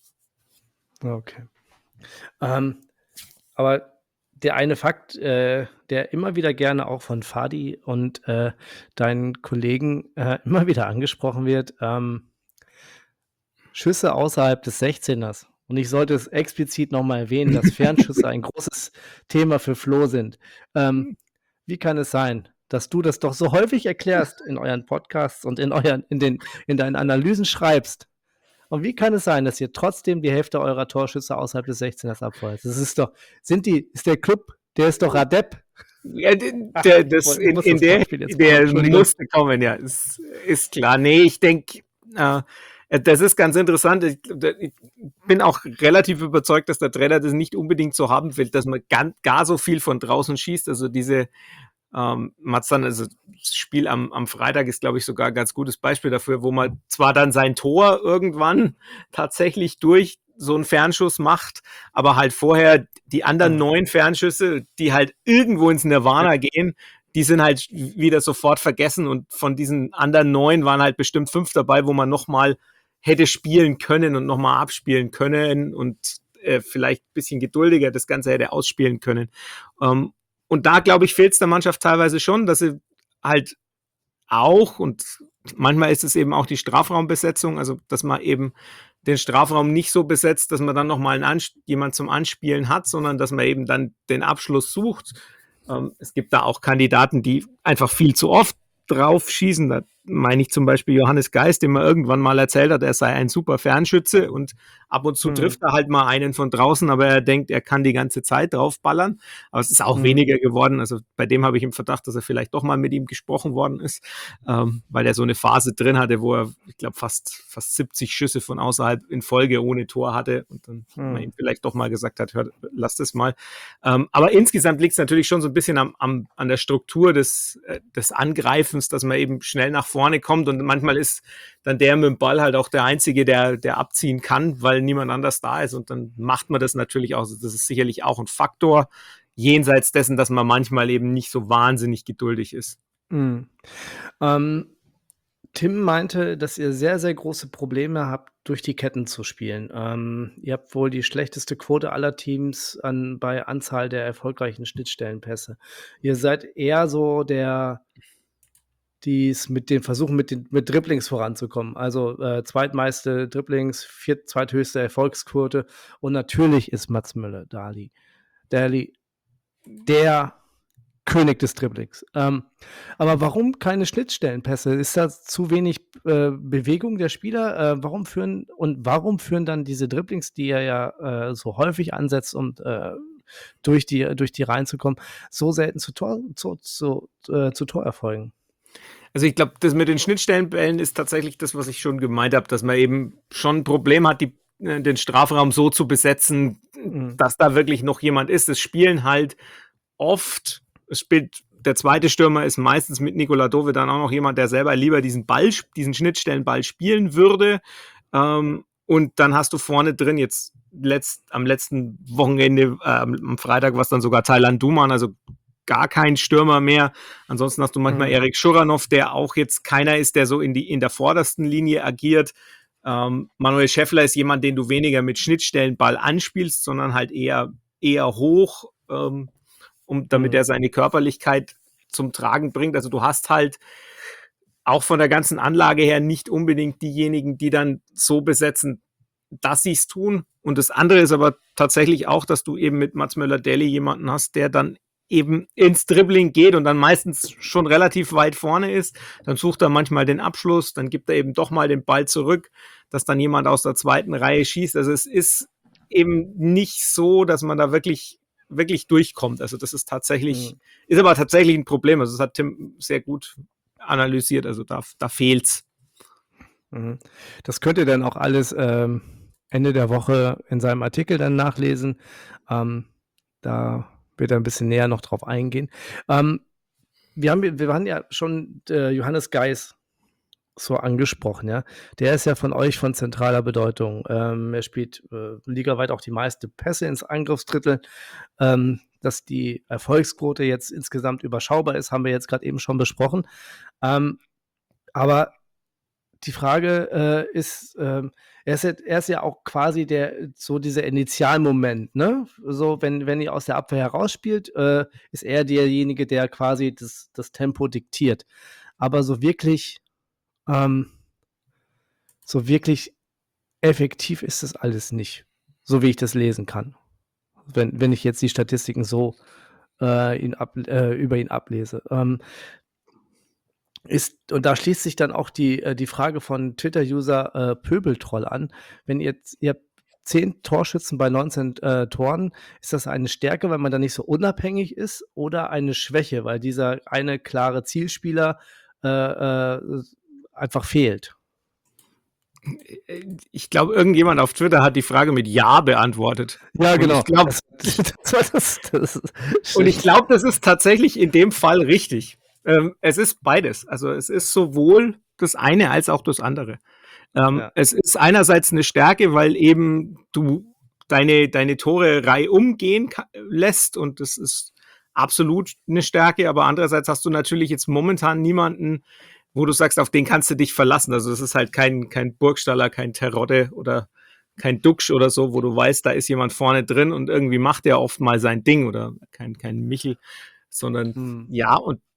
Okay. Ähm, aber der eine Fakt, äh, der immer wieder gerne auch von Fadi und äh, deinen Kollegen äh, immer wieder angesprochen wird, ähm, Schüsse außerhalb des sechzehners. Und ich sollte es explizit nochmal erwähnen, dass Fernschüsse ein großes Thema für Flo sind. Ähm, wie kann es sein, dass du das doch so häufig erklärst in euren Podcasts und in, euren, in, den, in deinen Analysen schreibst? Und wie kann es sein, dass ihr trotzdem die Hälfte eurer Torschüsse außerhalb des sechzehners abfeuert? Das ist doch, sind die, ist der Club, der ist doch Adept. Ja, der, das, in, in der, der musste kommen, ja, ist, ist klar. Nee, ich denke, äh, das ist ganz interessant. Ich, ich bin auch relativ überzeugt, dass der Trainer das nicht unbedingt so haben will, dass man gar, gar so viel von draußen schießt. Also diese ähm, dann, also das Spiel am, am Freitag ist, glaube ich, sogar ein ganz gutes Beispiel dafür, wo man zwar dann sein Tor irgendwann tatsächlich durch so einen Fernschuss macht, aber halt vorher die anderen neun Fernschüsse, die halt irgendwo ins Nirvana gehen, die sind halt wieder sofort vergessen und von diesen anderen neun waren halt bestimmt fünf dabei, wo man nochmal hätte spielen können und nochmal abspielen können und äh, vielleicht ein bisschen geduldiger das Ganze hätte ausspielen können. Ähm, und da, glaube ich, fehlt es der Mannschaft teilweise schon, dass sie halt auch und manchmal ist es eben auch die Strafraumbesetzung, also dass man eben den Strafraum nicht so besetzt, dass man dann nochmal einen Ans- jemand zum Anspielen hat, sondern dass man eben dann den Abschluss sucht. Ähm, es gibt da auch Kandidaten, die einfach viel zu oft drauf schießen. Da meine ich zum Beispiel Johannes Geist, dem man irgendwann mal erzählt hat, er sei ein super Fernschütze und ab und zu Mhm. trifft er halt mal einen von draußen, aber er denkt, er kann die ganze Zeit draufballern. Aber es ist auch Mhm. weniger geworden. Also bei dem habe ich im Verdacht, dass er vielleicht doch mal mit ihm gesprochen worden ist, ähm, weil er so eine Phase drin hatte, wo er, ich glaube, fast, fast siebzig Schüsse von außerhalb in Folge ohne Tor hatte und dann Mhm. man ihm vielleicht doch mal gesagt hat, hör, lass das mal. Ähm, aber insgesamt liegt es natürlich schon so ein bisschen am, am, an der Struktur des, äh, des Angreifens, dass man eben schnell nach vorne kommt und manchmal ist dann der mit dem Ball halt auch der Einzige, der, der abziehen kann, weil niemand anders da ist und dann macht man das natürlich auch. Also das ist sicherlich auch ein Faktor, jenseits dessen, dass man manchmal eben nicht so wahnsinnig geduldig ist. Mhm. Ähm, Tim meinte, dass ihr sehr, sehr große Probleme habt, durch die Ketten zu spielen. Ähm, ihr habt wohl die schlechteste Quote aller Teams an, bei Anzahl der erfolgreichen Schnittstellenpässe. Ihr seid eher so der, die es mit den Versuchen, mit den mit Dribblings voranzukommen. Also äh, zweitmeiste Dribblings, viert, zweithöchste Erfolgsquote. Und natürlich ist Mats Müller Dali, Dali der König des Dribblings. Ähm, aber warum keine Schnittstellenpässe? Ist da zu wenig äh, Bewegung der Spieler? Äh, warum führen und warum führen dann diese Dribblings, die er ja äh, so häufig ansetzt, um äh, durch die durch die Reihen zu kommen, so selten zu Tor zu, zu, äh, zu Torerfolgen? Also ich glaube, das mit den Schnittstellenbällen ist tatsächlich das, was ich schon gemeint habe, dass man eben schon ein Problem hat, die, äh, den Strafraum so zu besetzen, Mhm. dass da wirklich noch jemand ist. Es spielen halt oft, es spielt der zweite Stürmer ist meistens mit Nikola Dove dann auch noch jemand, der selber lieber diesen Ball, diesen Schnittstellenball spielen würde. Ähm, und dann hast du vorne drin jetzt letzt, am letzten Wochenende, äh, am Freitag war es dann sogar Thailand Duman, also gar kein Stürmer mehr. Ansonsten hast du manchmal Mhm. Erik Schuranov, der auch jetzt keiner ist, der so in, die, in der vordersten Linie agiert. Ähm, Manuel Schäffler ist jemand, den du weniger mit Schnittstellenball anspielst, sondern halt eher, eher hoch, ähm, um, damit Mhm. er seine Körperlichkeit zum Tragen bringt. Also du hast halt auch von der ganzen Anlage her nicht unbedingt diejenigen, die dann so besetzen, dass sie es tun. Und das andere ist aber tatsächlich auch, dass du eben mit Mats Möller-Deli jemanden hast, der dann eben ins Dribbling geht und dann meistens schon relativ weit vorne ist. Dann sucht er manchmal den Abschluss, dann gibt er eben doch mal den Ball zurück, dass dann jemand aus der zweiten Reihe schießt. Also es ist eben nicht so, dass man da wirklich wirklich durchkommt. Also das ist tatsächlich, Mhm. ist aber tatsächlich ein Problem. Also das hat Tim sehr gut analysiert. Also da, da fehlt's. Mhm. Das könnt ihr dann auch alles ähm, Ende der Woche in seinem Artikel dann nachlesen. Ähm, da wird er ein bisschen näher noch drauf eingehen. Ähm, wir haben, wir haben ja schon äh, Johannes Geis so angesprochen, ja. Der ist ja von euch von zentraler Bedeutung. Ähm, er spielt äh, ligaweit auch die meisten Pässe ins Angriffsdrittel. Ähm, dass die Erfolgsquote jetzt insgesamt überschaubar ist, haben wir jetzt gerade eben schon besprochen. Ähm, aber die Frage äh, ist, ähm, er ist, ja, er ist ja auch quasi der, so dieser Initialmoment, ne? So, wenn, wenn ihr aus der Abwehr herausspielt, äh, ist er derjenige, der quasi das, das Tempo diktiert. Aber so wirklich, ähm, so wirklich effektiv ist das alles nicht, so wie ich das lesen kann. Wenn, wenn ich jetzt die Statistiken so äh, ihn ab, äh, über ihn ablese. Ähm, Ist und da schließt sich dann auch die äh, die Frage von Twitter-User, äh, Pöbeltroll an. Wenn ihr jetzt ihr habt zehn Torschützen bei neunzehn, äh, Toren, ist das eine Stärke, weil man da nicht so unabhängig ist oder eine Schwäche, weil dieser eine klare Zielspieler, äh, äh, einfach fehlt? Ich glaube, irgendjemand auf Twitter hat die Frage mit Ja beantwortet. Ja, Und genau. ich glaube, Das das war das das und ich glaube, das ist tatsächlich in dem Fall richtig. Ähm, es ist beides. Also es ist sowohl das eine als auch das andere. Ähm, Ja. es ist einerseits eine Stärke, weil eben du deine, deine Tore reihum gehen ka- lässt und das ist absolut eine Stärke, aber andererseits hast du natürlich jetzt momentan niemanden, wo du sagst, auf den kannst du dich verlassen. Also das ist halt kein, kein Burgstaller, kein Terodde oder kein Duxch oder so, wo du weißt, da ist jemand vorne drin und irgendwie macht der oft mal sein Ding oder kein, kein Michel, sondern Mhm. ja, und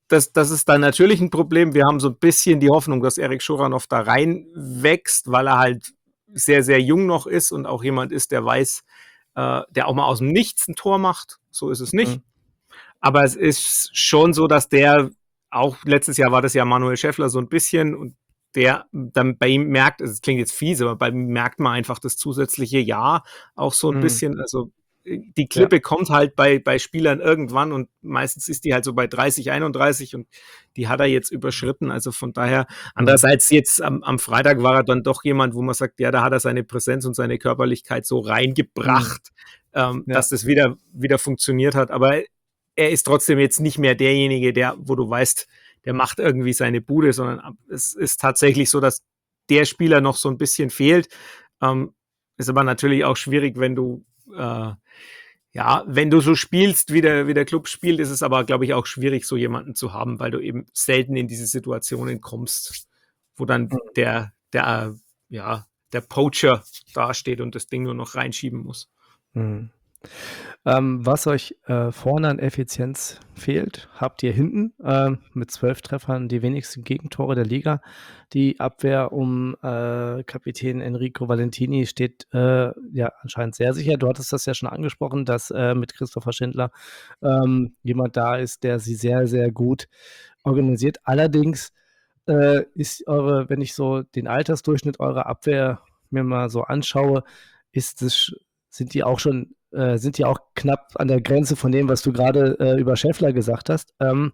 das, das ist dann natürlich ein Problem. Wir haben so ein bisschen die Hoffnung, dass Erik Schuranov da reinwächst, weil er halt sehr, sehr jung noch ist und auch jemand ist, der weiß, äh, der auch mal aus dem Nichts ein Tor macht. So ist es nicht. Mhm. Aber es ist schon so, dass der, auch letztes Jahr war das ja Manuel Schäffler so ein bisschen, und der dann bei ihm merkt, es klingt jetzt fies, aber bei ihm merkt man einfach das zusätzliche Jahr auch so ein Mhm. bisschen. Also die Klippe ja. kommt halt bei, bei Spielern irgendwann, und meistens ist die halt so bei dreißig, einunddreißig, und die hat er jetzt überschritten. Also von daher, andererseits jetzt am, am Freitag war er dann doch jemand, wo man sagt, ja, da hat er seine Präsenz und seine Körperlichkeit so reingebracht, mhm. ähm, ja. dass das wieder, wieder funktioniert hat. Aber er ist trotzdem jetzt nicht mehr derjenige, der, wo du weißt, der macht irgendwie seine Bude, sondern es ist tatsächlich so, dass der Spieler noch so ein bisschen fehlt. Ähm, ist aber natürlich auch schwierig, wenn du äh, ja, wenn du so spielst, wie der, wie der Club spielt, ist es aber, glaube ich, auch schwierig, so jemanden zu haben, weil du eben selten in diese Situationen kommst, wo dann der, der, ja, der Poacher dasteht und das Ding nur noch reinschieben muss. Mhm. Ähm, was euch äh, vorne an Effizienz fehlt, habt ihr hinten ähm, mit zwölf Treffern die wenigsten Gegentore der Liga. Die Abwehr um äh, Kapitän Enrico Valentini steht äh, ja anscheinend sehr sicher. Du hattest das ja schon angesprochen, dass äh, mit Christopher Schindler ähm, jemand da ist, der sie sehr, sehr gut organisiert. Allerdings äh, ist eure, wenn ich so den Altersdurchschnitt eurer Abwehr mir mal so anschaue, ist es, sind die auch schon äh, sind die auch knapp an der Grenze von dem, was du gerade äh, über Schäffler gesagt hast. Ähm,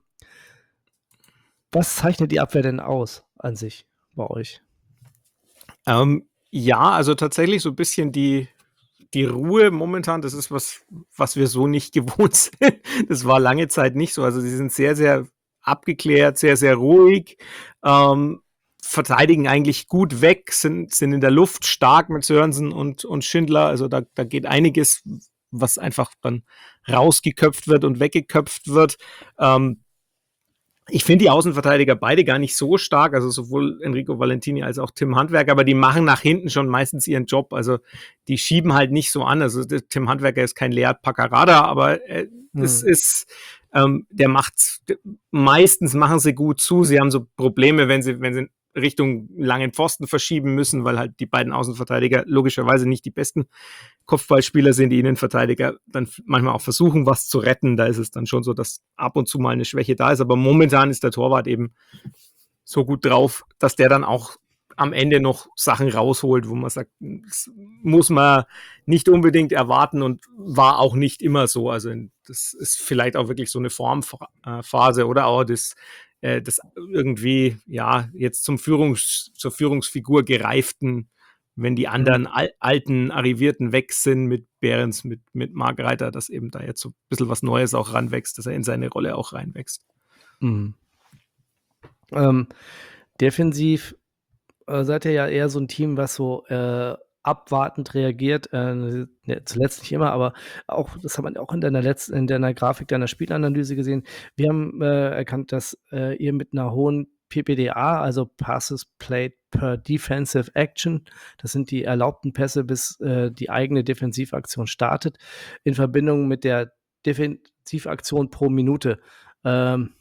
was zeichnet die Abwehr denn aus an sich bei euch? Ähm, ja, also tatsächlich so ein bisschen die, die Ruhe momentan, das ist was, was wir so nicht gewohnt sind. Das war lange Zeit nicht so. Also sie sind sehr, sehr abgeklärt, sehr, sehr ruhig, ähm, verteidigen eigentlich gut weg, sind, sind in der Luft stark mit Sörensen und, und Schindler. Also da, da geht einiges, was einfach dann rausgeköpft wird und weggeköpft wird. Ähm, Ich finde die Außenverteidiger beide gar nicht so stark, also sowohl Enrico Valentini als auch Tim Handwerker, aber die machen nach hinten schon meistens ihren Job. Also die schieben halt nicht so an. Also Tim Handwerker ist kein Lead Paccarada, aber äh, hm. es ist, ähm, der macht, meistens machen sie gut zu. Sie haben so Probleme, wenn sie, wenn sie Richtung langen Pfosten verschieben müssen, weil halt die beiden Außenverteidiger logischerweise nicht die besten Kopfballspieler sind, die Innenverteidiger dann manchmal auch versuchen, was zu retten. Da ist es dann schon so, dass ab und zu mal eine Schwäche da ist. Aber momentan ist der Torwart eben so gut drauf, dass der dann auch am Ende noch Sachen rausholt, wo man sagt, das muss man nicht unbedingt erwarten und war auch nicht immer so. Also das ist vielleicht auch wirklich so eine Formphase oder auch das, äh, das irgendwie, ja, jetzt zum Führungs-, zur Führungsfigur gereiften, wenn die anderen al- alten Arrivierten weg sind mit Behrens, mit, mit Margreiter, dass eben da jetzt so ein bisschen was Neues auch ranwächst, dass er in seine Rolle auch reinwächst. Mhm. Ähm, defensiv äh, seid ihr ja eher so ein Team, was so äh, abwartend reagiert, äh, zuletzt nicht immer, aber auch, das hat man auch in deiner letzten, in deiner Grafik deiner Spielanalyse gesehen. Wir haben äh, erkannt, dass äh, ihr mit einer hohen P P D A, also Passes Played per Defensive Action, das sind die erlaubten Pässe, bis äh, die eigene Defensivaktion startet, in Verbindung mit der Defensivaktion pro Minute ähm,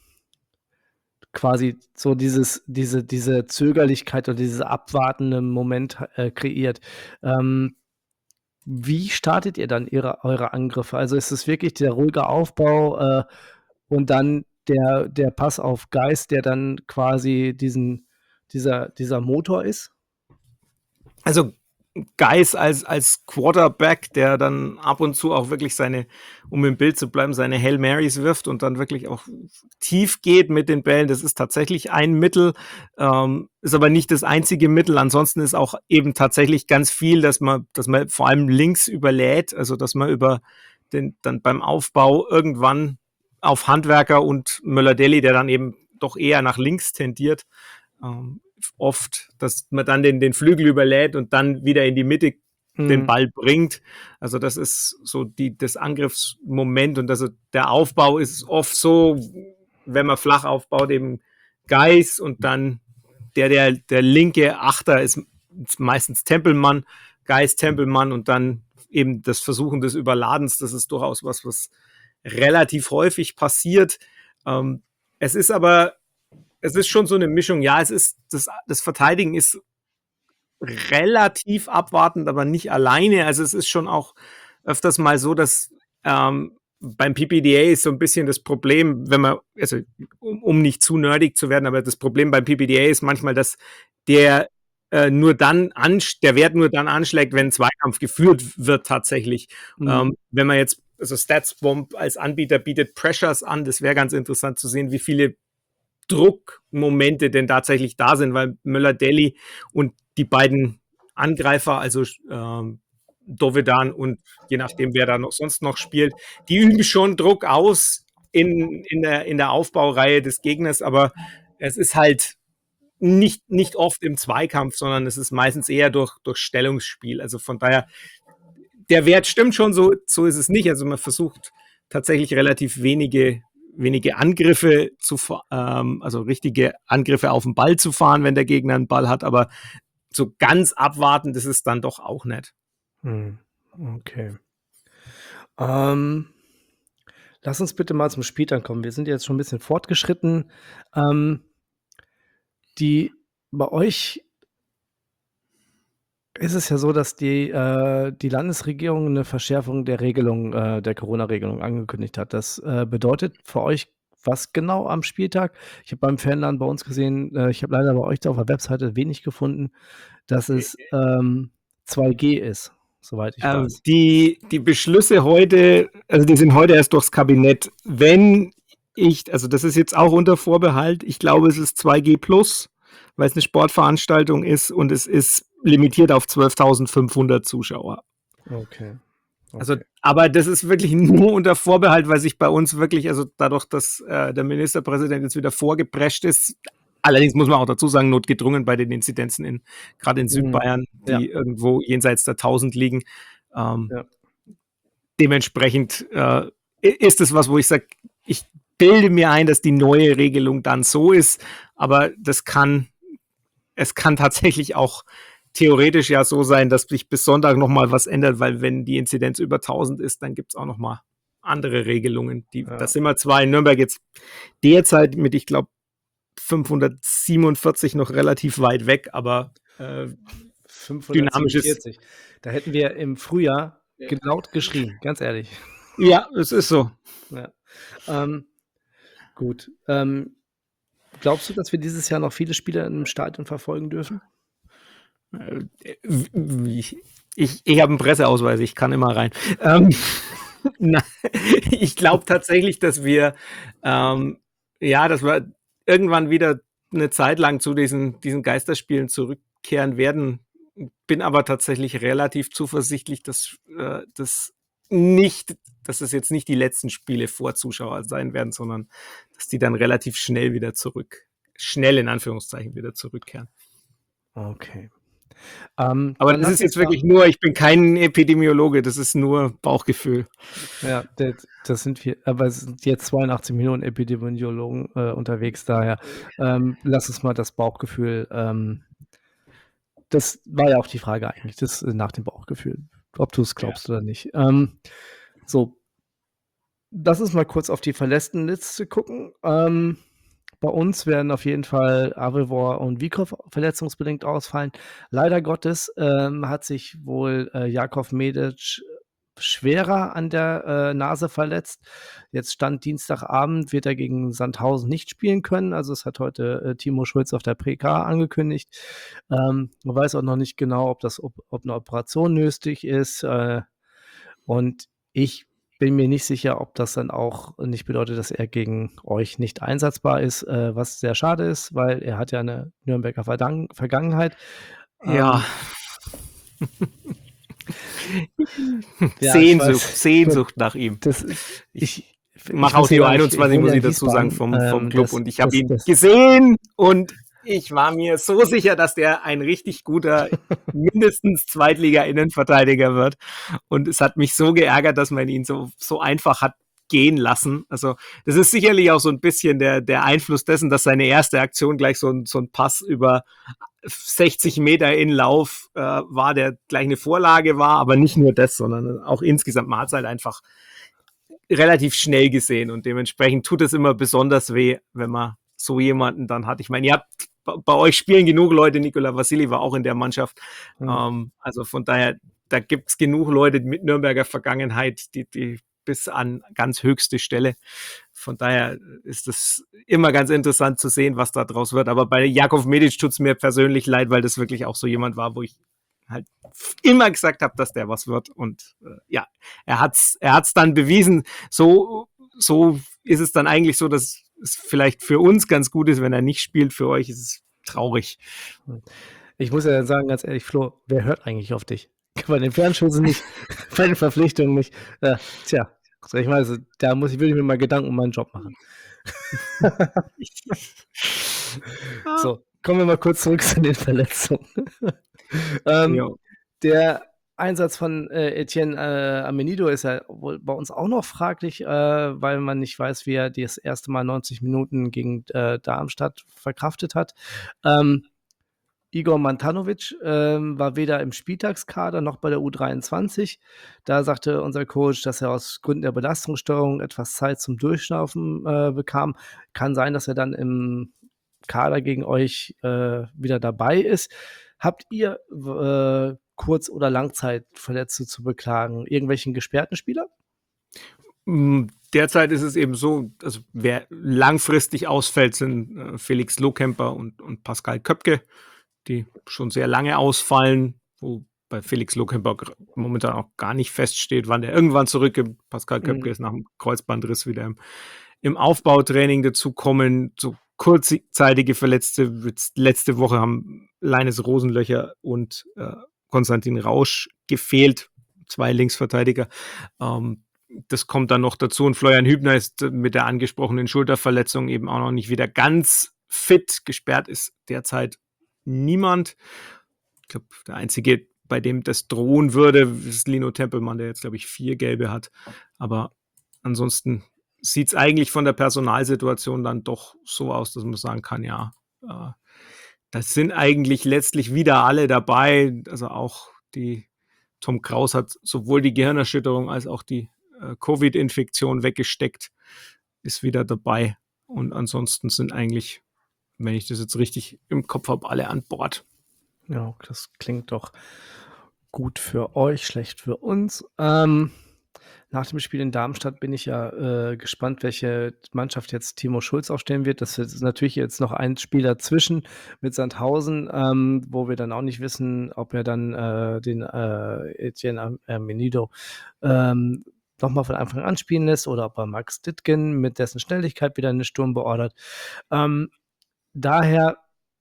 quasi so dieses, diese, diese Zögerlichkeit oder dieses abwartende Moment äh, kreiert. Ähm, wie startet ihr dann ihre, eure Angriffe? Also ist es wirklich der ruhige Aufbau äh, und dann der, der Pass auf Geist, der dann quasi diesen, dieser, dieser Motor ist? Also Geis als, als Quarterback, der dann ab und zu auch wirklich seine, um im Bild zu bleiben, seine Hail Marys wirft und dann wirklich auch tief geht mit den Bällen, das ist tatsächlich ein Mittel, ähm, ist aber nicht das einzige Mittel. Ansonsten ist auch eben tatsächlich ganz viel, dass man, dass man vor allem links überlädt, also dass man über den, dann beim Aufbau irgendwann auf Handwerker und Möller-Deli, der dann eben doch eher nach links tendiert, ähm, oft, dass man dann den, den Flügel überlädt und dann wieder in die Mitte hm. den Ball bringt. Also das ist so die, das Angriffsmoment, und also der Aufbau ist oft so, wenn man flach aufbaut, eben Geis, und dann der, der, der linke Achter ist meistens Tempelmann, Geis, Tempelmann, und dann eben das Versuchen des Überladens. Das ist durchaus was, was relativ häufig passiert. Ähm, es ist aber, es ist schon so eine Mischung. Ja, es ist, das, das Verteidigen ist relativ abwartend, aber nicht alleine. Also es ist schon auch öfters mal so, dass ähm, beim P P D A ist so ein bisschen das Problem, wenn man, also um, um nicht zu nerdig zu werden, aber das Problem beim P P D A ist manchmal, dass der äh, nur dann ansch- der Wert nur dann anschlägt, wenn ein Zweikampf geführt wird tatsächlich. Mhm. Ähm, wenn man jetzt, also StatsBomb als Anbieter bietet Pressures an, das wäre ganz interessant zu sehen, wie viele Druckmomente denn tatsächlich da sind, weil Möller-Deli und die beiden Angreifer, also ähm, Dovedan und je nachdem, wer da noch sonst noch spielt, die üben schon Druck aus in, in, der, in der Aufbaureihe des Gegners, aber es ist halt nicht, nicht oft im Zweikampf, sondern es ist meistens eher durch, durch Stellungsspiel. Also von daher, der Wert stimmt schon, so, so ist es nicht. Also man versucht tatsächlich relativ wenige, wenige Angriffe zu, ähm, also richtige Angriffe auf den Ball zu fahren, wenn der Gegner einen Ball hat, aber so ganz abwartend ist es dann doch auch nicht. Hm, okay. Ähm, lass uns bitte mal zum Spieltag kommen. Wir sind jetzt schon ein bisschen fortgeschritten. Ähm, die bei euch ist es ja so, dass die, äh, die Landesregierung eine Verschärfung der Regelung, äh, der Corona-Regelung angekündigt hat. Das äh, bedeutet für euch was genau am Spieltag? Ich habe beim Fanladen bei uns gesehen, äh, ich habe leider bei euch da auf der Webseite wenig gefunden, dass es ähm, zwei G ist, soweit ich Äh, weiß. die, die Beschlüsse heute, also die sind heute erst durchs Kabinett. Wenn ich, also das ist jetzt auch unter Vorbehalt, ich glaube, es ist zwei G plus, weil es eine Sportveranstaltung ist und es ist limitiert auf zwölftausendfünfhundert Zuschauer. Okay. Also, Okay. aber das ist wirklich nur unter Vorbehalt, weil sich bei uns wirklich, also dadurch, dass äh, der Ministerpräsident jetzt wieder vorgeprescht ist, allerdings muss man auch dazu sagen, notgedrungen bei den Inzidenzen in, gerade in Mhm. Südbayern, die Ja. irgendwo jenseits der tausend liegen. Ähm, Ja. Dementsprechend äh, ist es was, wo ich sage, ich bilde mir ein, dass die neue Regelung dann so ist, aber das kann, es kann tatsächlich auch theoretisch ja so sein, dass sich bis Sonntag nochmal was ändert, weil wenn die Inzidenz über tausend ist, dann gibt es auch nochmal andere Regelungen. Die, Ja. Das sind wir zwar in Nürnberg jetzt derzeit mit, ich glaube, fünfhundertsiebenundvierzig noch relativ weit weg, aber äh, dynamisches. fünfhundertsiebenundvierzig. Da hätten wir im Frühjahr laut geschrien, ganz ehrlich. Ja, es ist so. Ja. Ähm, gut. Ähm, glaubst du, dass wir dieses Jahr noch viele Spiele im Stadion verfolgen dürfen? Ich, ich, ich habe einen Presseausweis, ich kann immer rein. Ähm, na, ich glaube tatsächlich, dass wir, ähm, ja, dass wir irgendwann wieder eine Zeit lang zu diesen, diesen Geisterspielen zurückkehren werden. Bin aber tatsächlich relativ zuversichtlich, dass äh, das nicht, dass es jetzt nicht die letzten Spiele vor Zuschauer sein werden, sondern dass die dann relativ schnell wieder zurück, schnell in Anführungszeichen wieder zurückkehren. Okay. Ähm, Aber dann das lass ist uns jetzt wirklich nur, ich bin kein Epidemiologe, das ist nur Bauchgefühl. Ja, das, das sind wir, aber es sind jetzt zweiundachtzig Millionen Epidemiologen äh, unterwegs, daher ähm, lass uns mal das Bauchgefühl, ähm, das war ja auch die Frage eigentlich, das äh, nach dem Bauchgefühl, ob du es glaubst oder nicht. Ähm, so, lass uns mal kurz auf die Verletztenliste gucken. Ähm, bei uns werden auf jeden Fall Avevor und Wiekow verletzungsbedingt ausfallen. Leider Gottes ähm, hat sich wohl äh, Jakov Medic schwerer an der äh, Nase verletzt. Jetzt stand Dienstagabend, wird er gegen Sandhausen nicht spielen können. Also es hat heute äh, Timo Schulz auf der P K angekündigt. Ähm, man weiß auch noch nicht genau, ob das ob, ob eine Operation nötig ist. Äh, und ich bin mir nicht sicher, ob das dann auch nicht bedeutet, dass er gegen euch nicht einsatzbar ist, äh, was sehr schade ist, weil er hat ja eine Nürnberger Verdang- Vergangenheit. Ja. Ähm, ja, ich Sehnsucht, weiß. Sehnsucht nach ihm. Das, Ich ich mache ich auch muss die ja U sagen, ich- einundzwanzig, wohne muss ja ich in dazu sagen, vom, Wiesbaden. vom Ähm, Club. das- Und ich habe das- ihn das- gesehen und ich war mir so sicher, dass der ein richtig guter, mindestens Zweitliga-Innenverteidiger wird. Und es hat mich so geärgert, dass man ihn so, so einfach hat gehen lassen. Also das ist sicherlich auch so ein bisschen der, der Einfluss dessen, dass seine erste Aktion gleich so ein, so ein Pass über sechzig Meter in Lauf äh, war, der gleich eine Vorlage war, aber nicht nur das, sondern auch insgesamt, man hat es halt einfach relativ schnell gesehen und dementsprechend tut es immer besonders weh, wenn man so jemanden dann hat. Ich meine, ihr habt bei euch spielen genug Leute, Nikola Vasili war auch in der Mannschaft. Mhm. Ähm, also von daher, da gibt es genug Leute mit Nürnberger Vergangenheit, die, die bis an ganz höchste Stelle. Von daher ist es immer ganz interessant zu sehen, was da draus wird. Aber bei Jakov Medic tut es mir persönlich leid, weil das wirklich auch so jemand war, wo ich halt immer gesagt habe, dass der was wird. Und äh, ja, er hat's, er hat's dann bewiesen. So, so ist es dann eigentlich so, dass es vielleicht für uns ganz gut ist, wenn er nicht spielt. Für euch ist es traurig. Ich muss ja sagen, ganz ehrlich, Flo, wer hört eigentlich auf dich? Bei den Fernschüssen nicht, bei den Verpflichtungen nicht. Äh, tja, ich weiß, da muss ich, würde ich mir mal Gedanken um meinen Job machen. So, kommen wir mal kurz zurück zu den Verletzungen. ähm, der Einsatz von äh, Etienne äh, Amenido ist ja wohl bei uns auch noch fraglich, äh, weil man nicht weiß, wie er das erste Mal neunzig Minuten gegen äh, Darmstadt verkraftet hat. Ähm, Igor Mantanovic ähm, war weder im Spieltagskader noch bei der U dreiundzwanzig. Da sagte unser Coach, dass er aus Gründen der Belastungssteuerung etwas Zeit zum Durchschnaufen äh, bekam. Kann sein, dass er dann im Kader gegen euch äh, wieder dabei ist. Habt ihr äh, Kurz- oder Langzeitverletzte zu beklagen? Irgendwelchen gesperrten Spieler? Derzeit ist es eben so, also wer langfristig ausfällt, sind äh, Felix Lohkemper und, und Pascal Köpke, die schon sehr lange ausfallen, wo bei Felix Lohkemper momentan auch gar nicht feststeht, wann der irgendwann zurückkommt. Pascal Köpke mhm. ist nach dem Kreuzbandriss wieder im, im Aufbautraining dazukommen. So kurzzeitige Verletzte, letzte Woche haben Leines Rosenlöcher und äh, Konstantin Rausch gefehlt, zwei Linksverteidiger. Ähm, das kommt dann noch dazu und Florian Hübner ist mit der angesprochenen Schulterverletzung eben auch noch nicht wieder ganz fit. Gesperrt ist derzeit niemand. Ich glaube, der einzige, bei dem das drohen würde, ist Lino Tempelmann, der jetzt, glaube ich, vier Gelbe hat. Aber ansonsten sieht es eigentlich von der Personalsituation dann doch so aus, dass man sagen kann, ja, äh, das sind eigentlich letztlich wieder alle dabei. Also auch die Tom Kraus hat sowohl die Gehirnerschütterung als auch die äh, Covid-Infektion weggesteckt, ist wieder dabei. Und ansonsten sind eigentlich, wenn ich das jetzt richtig im Kopf habe, alle an Bord. Ja, das klingt doch gut für euch, schlecht für uns. Ähm, nach dem Spiel in Darmstadt bin ich ja äh, gespannt, welche Mannschaft jetzt Timo Schulz aufstellen wird. Das ist natürlich jetzt noch ein Spiel dazwischen mit Sandhausen, ähm, wo wir dann auch nicht wissen, ob er dann äh, den äh, Etienne Amenido ähm, nochmal von Anfang an spielen lässt oder ob er Max Dittgen mit dessen Schnelligkeit wieder in den Sturm beordert. Ähm, daher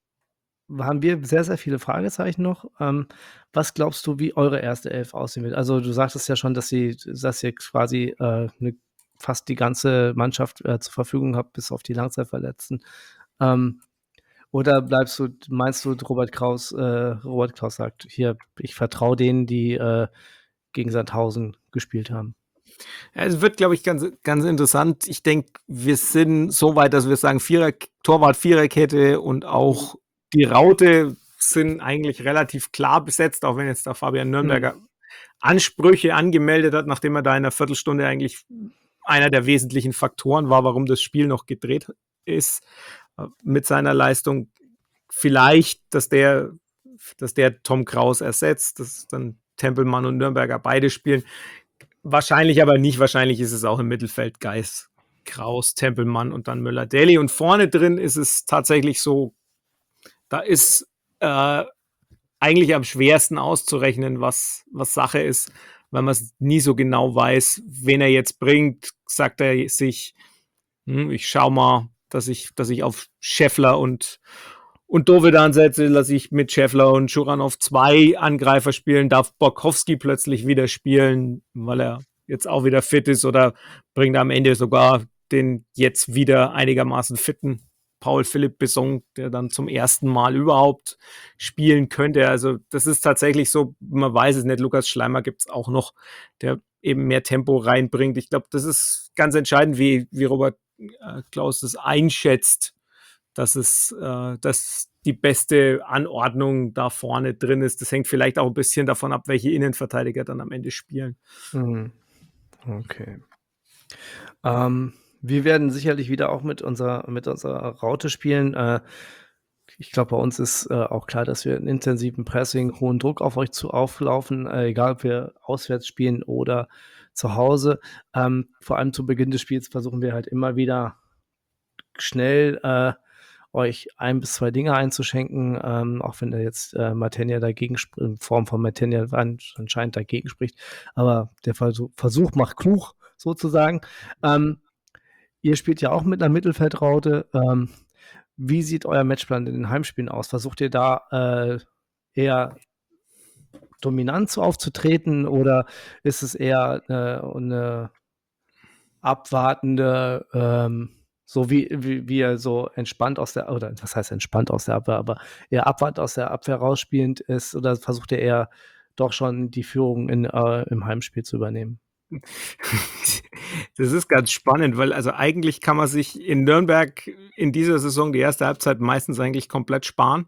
haben wir sehr, sehr viele Fragezeichen noch. Ähm, was glaubst du, wie eure erste Elf aussehen wird? Also du sagtest ja schon, dass, sie, dass ihr quasi äh, ne, fast die ganze Mannschaft äh, zur Verfügung habt, bis auf die Langzeitverletzten. Ähm, oder bleibst du, meinst du, Robert Kraus, äh, Robert Kraus sagt, hier, ich vertraue denen, die äh, gegen Sandhausen gespielt haben? Ja, es wird, glaube ich, ganz, ganz interessant. Ich denke, wir sind so weit, dass wir sagen, Vierer, Torwart, Viererkette und auch die Raute sind eigentlich relativ klar besetzt, auch wenn jetzt der Fabian Nürnberger mhm. Ansprüche angemeldet hat, nachdem er da in einer Viertelstunde eigentlich einer der wesentlichen Faktoren war, warum das Spiel noch gedreht ist, mit seiner Leistung. Vielleicht, dass der, dass der Tom Kraus ersetzt, dass dann Tempelmann und Nürnberger beide spielen. Wahrscheinlich aber nicht. Wahrscheinlich ist es auch im Mittelfeld Geis, Kraus, Tempelmann und dann Müller-Deli. Und vorne drin ist es tatsächlich so, da ist äh, eigentlich am schwersten auszurechnen, was, was Sache ist, weil man es nie so genau weiß, wen er jetzt bringt. Sagt er sich, hm, ich schau mal, dass ich, dass ich auf Scheffler und, und Dovedan setze, lasse ich mit Scheffler und Schuranov zwei Angreifer spielen, darf Borkowski plötzlich wieder spielen, weil er jetzt auch wieder fit ist, oder bringt er am Ende sogar den jetzt wieder einigermaßen fitten Paul Philipp Besson, der dann zum ersten Mal überhaupt spielen könnte. Also das ist tatsächlich so, man weiß es nicht, Lukas Schleimer gibt es auch noch, der eben mehr Tempo reinbringt. Ich glaube, das ist ganz entscheidend, wie, wie Robert äh, Klaus das einschätzt, dass es äh, dass die beste Anordnung da vorne drin ist. Das hängt vielleicht auch ein bisschen davon ab, welche Innenverteidiger dann am Ende spielen. Mhm. Okay. Ähm, wir werden sicherlich wieder auch mit unserer, mit unserer Raute spielen. Äh, ich glaube, bei uns ist äh, auch klar, dass wir einen intensiven Pressing, hohen Druck auf euch zu auflaufen, äh, egal ob wir auswärts spielen oder zu Hause. Ähm, vor allem zu Beginn des Spiels versuchen wir halt immer wieder schnell äh, euch ein bis zwei Dinge einzuschenken, ähm, auch wenn da jetzt äh, Matenja dagegen sp- in Form von Matenja an- anscheinend dagegen spricht. Aber der Versuch, Versuch macht klug, sozusagen. Ähm, ihr spielt ja auch mit einer Mittelfeldraute. Ähm, wie sieht euer Matchplan in den Heimspielen aus? Versucht ihr da äh, eher dominant so aufzutreten oder ist es eher äh, eine abwartende, ähm, so wie, wie, wie er so entspannt aus der, oder was heißt entspannt aus der Abwehr, aber eher abwartend aus der Abwehr rausspielend ist, oder versucht er eher doch schon die Führung in, äh, im Heimspiel zu übernehmen? Das ist ganz spannend, weil also eigentlich kann man sich in Nürnberg in dieser Saison die erste Halbzeit meistens eigentlich komplett sparen.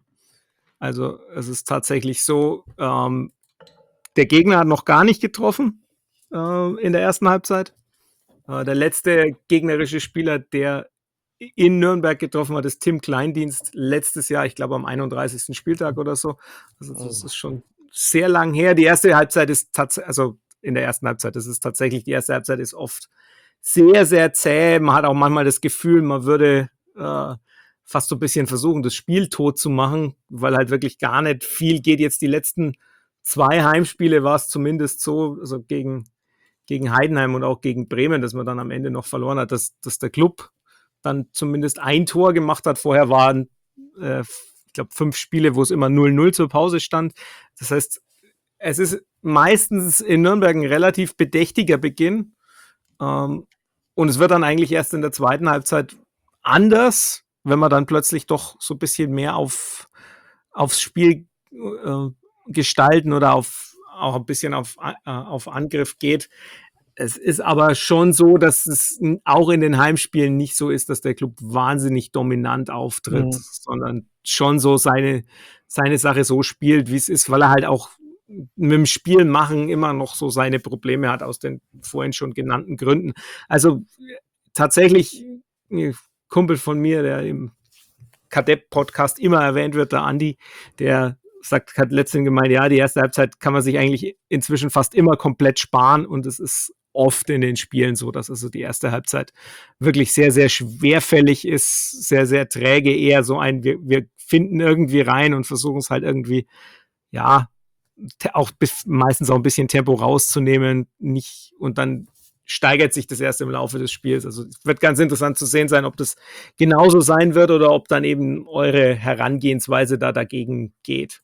Also es ist tatsächlich so, ähm, der Gegner hat noch gar nicht getroffen äh, in der ersten Halbzeit. Äh, der letzte gegnerische Spieler, der in Nürnberg getroffen hat, ist Tim Kleindienst letztes Jahr, ich glaube am einunddreißigsten Spieltag oder so. Also das Oh. ist schon sehr lang her. Die erste Halbzeit ist tatsächlich, also in der ersten Halbzeit, das ist tatsächlich, die erste Halbzeit ist oft sehr, sehr zäh. Man hat auch manchmal das Gefühl, man würde äh, fast so ein bisschen versuchen, das Spiel tot zu machen, weil halt wirklich gar nicht viel geht. Jetzt die letzten zwei Heimspiele war es zumindest so, also gegen, gegen Heidenheim und auch gegen Bremen, dass man dann am Ende noch verloren hat, dass, dass der Club dann zumindest ein Tor gemacht hat. Vorher waren, äh, ich glaube, fünf Spiele, wo es immer null null zur Pause stand. Das heißt, es ist meistens in Nürnberg ein relativ bedächtiger Beginn. Ähm, und es wird dann eigentlich erst in der zweiten Halbzeit anders, wenn man dann plötzlich doch so ein bisschen mehr auf, aufs Spiel äh, gestalten oder auf, auch ein bisschen auf, äh, auf Angriff geht. Es ist aber schon so, dass es auch in den Heimspielen nicht so ist, dass der Club wahnsinnig dominant auftritt, Mhm. sondern schon so seine, seine Sache so spielt, wie es ist, weil er halt auch mit dem Spiel machen immer noch so seine Probleme hat aus den vorhin schon genannten Gründen. Also tatsächlich ein Kumpel von mir, der im Kadett-Podcast immer erwähnt wird, der Andi, der sagt, hat letztens gemeint, ja, die erste Halbzeit kann man sich eigentlich inzwischen fast immer komplett sparen und es ist oft in den Spielen so, dass also die erste Halbzeit wirklich sehr, sehr schwerfällig ist, sehr, sehr träge, eher so ein, wir, wir finden irgendwie rein und versuchen es halt irgendwie, ja, auch meistens auch ein bisschen Tempo rauszunehmen, nicht, und dann steigert sich das erst im Laufe des Spiels. Also es wird ganz interessant zu sehen sein, ob das genauso sein wird oder ob dann eben eure Herangehensweise da dagegen geht.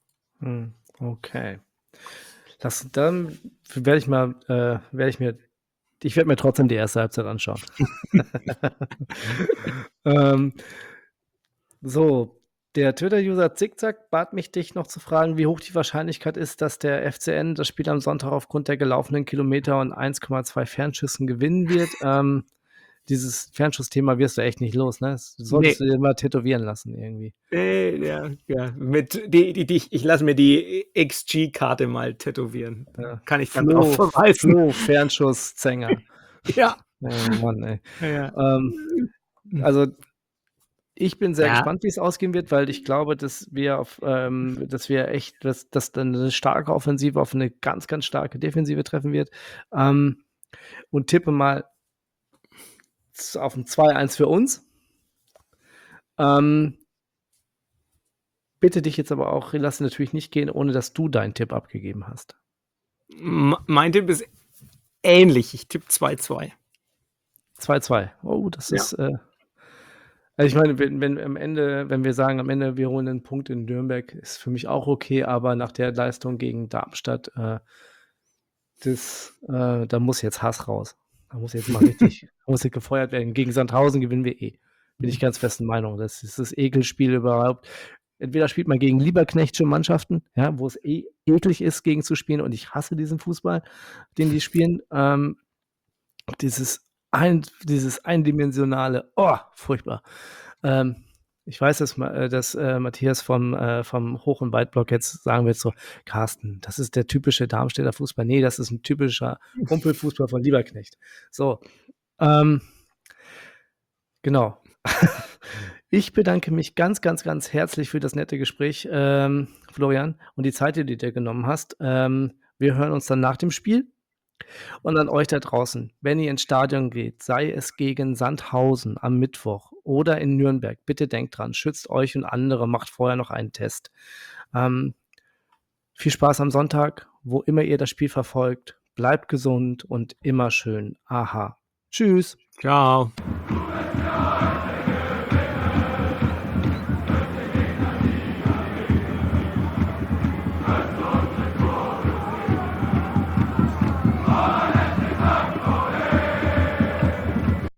Okay. Das, dann werde ich mal, äh, werde ich mir, ich werde mir trotzdem die erste Halbzeit anschauen. ähm, so, der Twitter-User Zickzack bat mich, dich noch zu fragen, wie hoch die Wahrscheinlichkeit ist, dass der F C N das Spiel am Sonntag aufgrund der gelaufenen Kilometer und eins Komma zwei Fernschüssen gewinnen wird. Ähm, dieses Fernschussthema wirst du echt nicht los, ne? Das solltest Nee. du dir mal tätowieren lassen irgendwie. Äh, ja, ja. Mit die, die, die, ich lasse mir die X G-Karte mal tätowieren. Ja. Kann ich dann drauf Flo, verweisen. Flo Fernschusszänger. Ja. Oh Mann, ey. Ja. Ähm, also ich bin sehr Ja. gespannt, wie es ausgehen wird, weil ich glaube, dass wir auf, ähm, dass wir echt, dass, dass dann eine starke Offensive auf eine ganz, ganz starke Defensive treffen wird. Ähm, und tippe mal z- auf ein zwei eins für uns. Ähm, bitte dich jetzt aber auch, lass natürlich nicht gehen, ohne dass du deinen Tipp abgegeben hast. M- Mein Tipp ist ähnlich. Ich tippe zwei zwei. zwei zwei. Oh, das Ja. ist. Äh, also ich meine, wenn, wenn am Ende, wenn wir sagen, am Ende wir holen einen Punkt in Nürnberg, ist für mich auch okay, aber nach der Leistung gegen Darmstadt, äh, das, äh, da muss jetzt Hass raus. Da muss jetzt mal richtig, muss jetzt gefeuert werden. Gegen Sandhausen gewinnen wir eh. Bin ich ganz festen Meinung. Das ist das Ekelspiel überhaupt. Entweder spielt man gegen Lieberknechtsche Mannschaften, ja, wo es eh eklig ist, gegen zu spielen, und ich hasse diesen Fußball, den die spielen. Ähm, dieses, ein, dieses eindimensionale, oh, furchtbar. Ähm, ich weiß, dass, äh, dass äh, Matthias vom, äh, vom Hoch- und Weitblock jetzt sagen wird so, Carsten, das ist der typische Darmstädter Fußball. Nee, das ist ein typischer Rumpelfußball von Lieberknecht. So, Ähm, genau. Ich bedanke mich ganz, ganz, ganz herzlich für das nette Gespräch, ähm, Florian, und die Zeit, die du dir genommen hast. Ähm, wir hören uns dann nach dem Spiel. Und an euch da draußen, wenn ihr ins Stadion geht, sei es gegen Sandhausen am Mittwoch oder in Nürnberg, bitte denkt dran, schützt euch und andere, macht vorher noch einen Test. Ähm, viel Spaß am Sonntag, wo immer ihr das Spiel verfolgt. Bleibt gesund und immer schön. Aha. Tschüss. Ciao.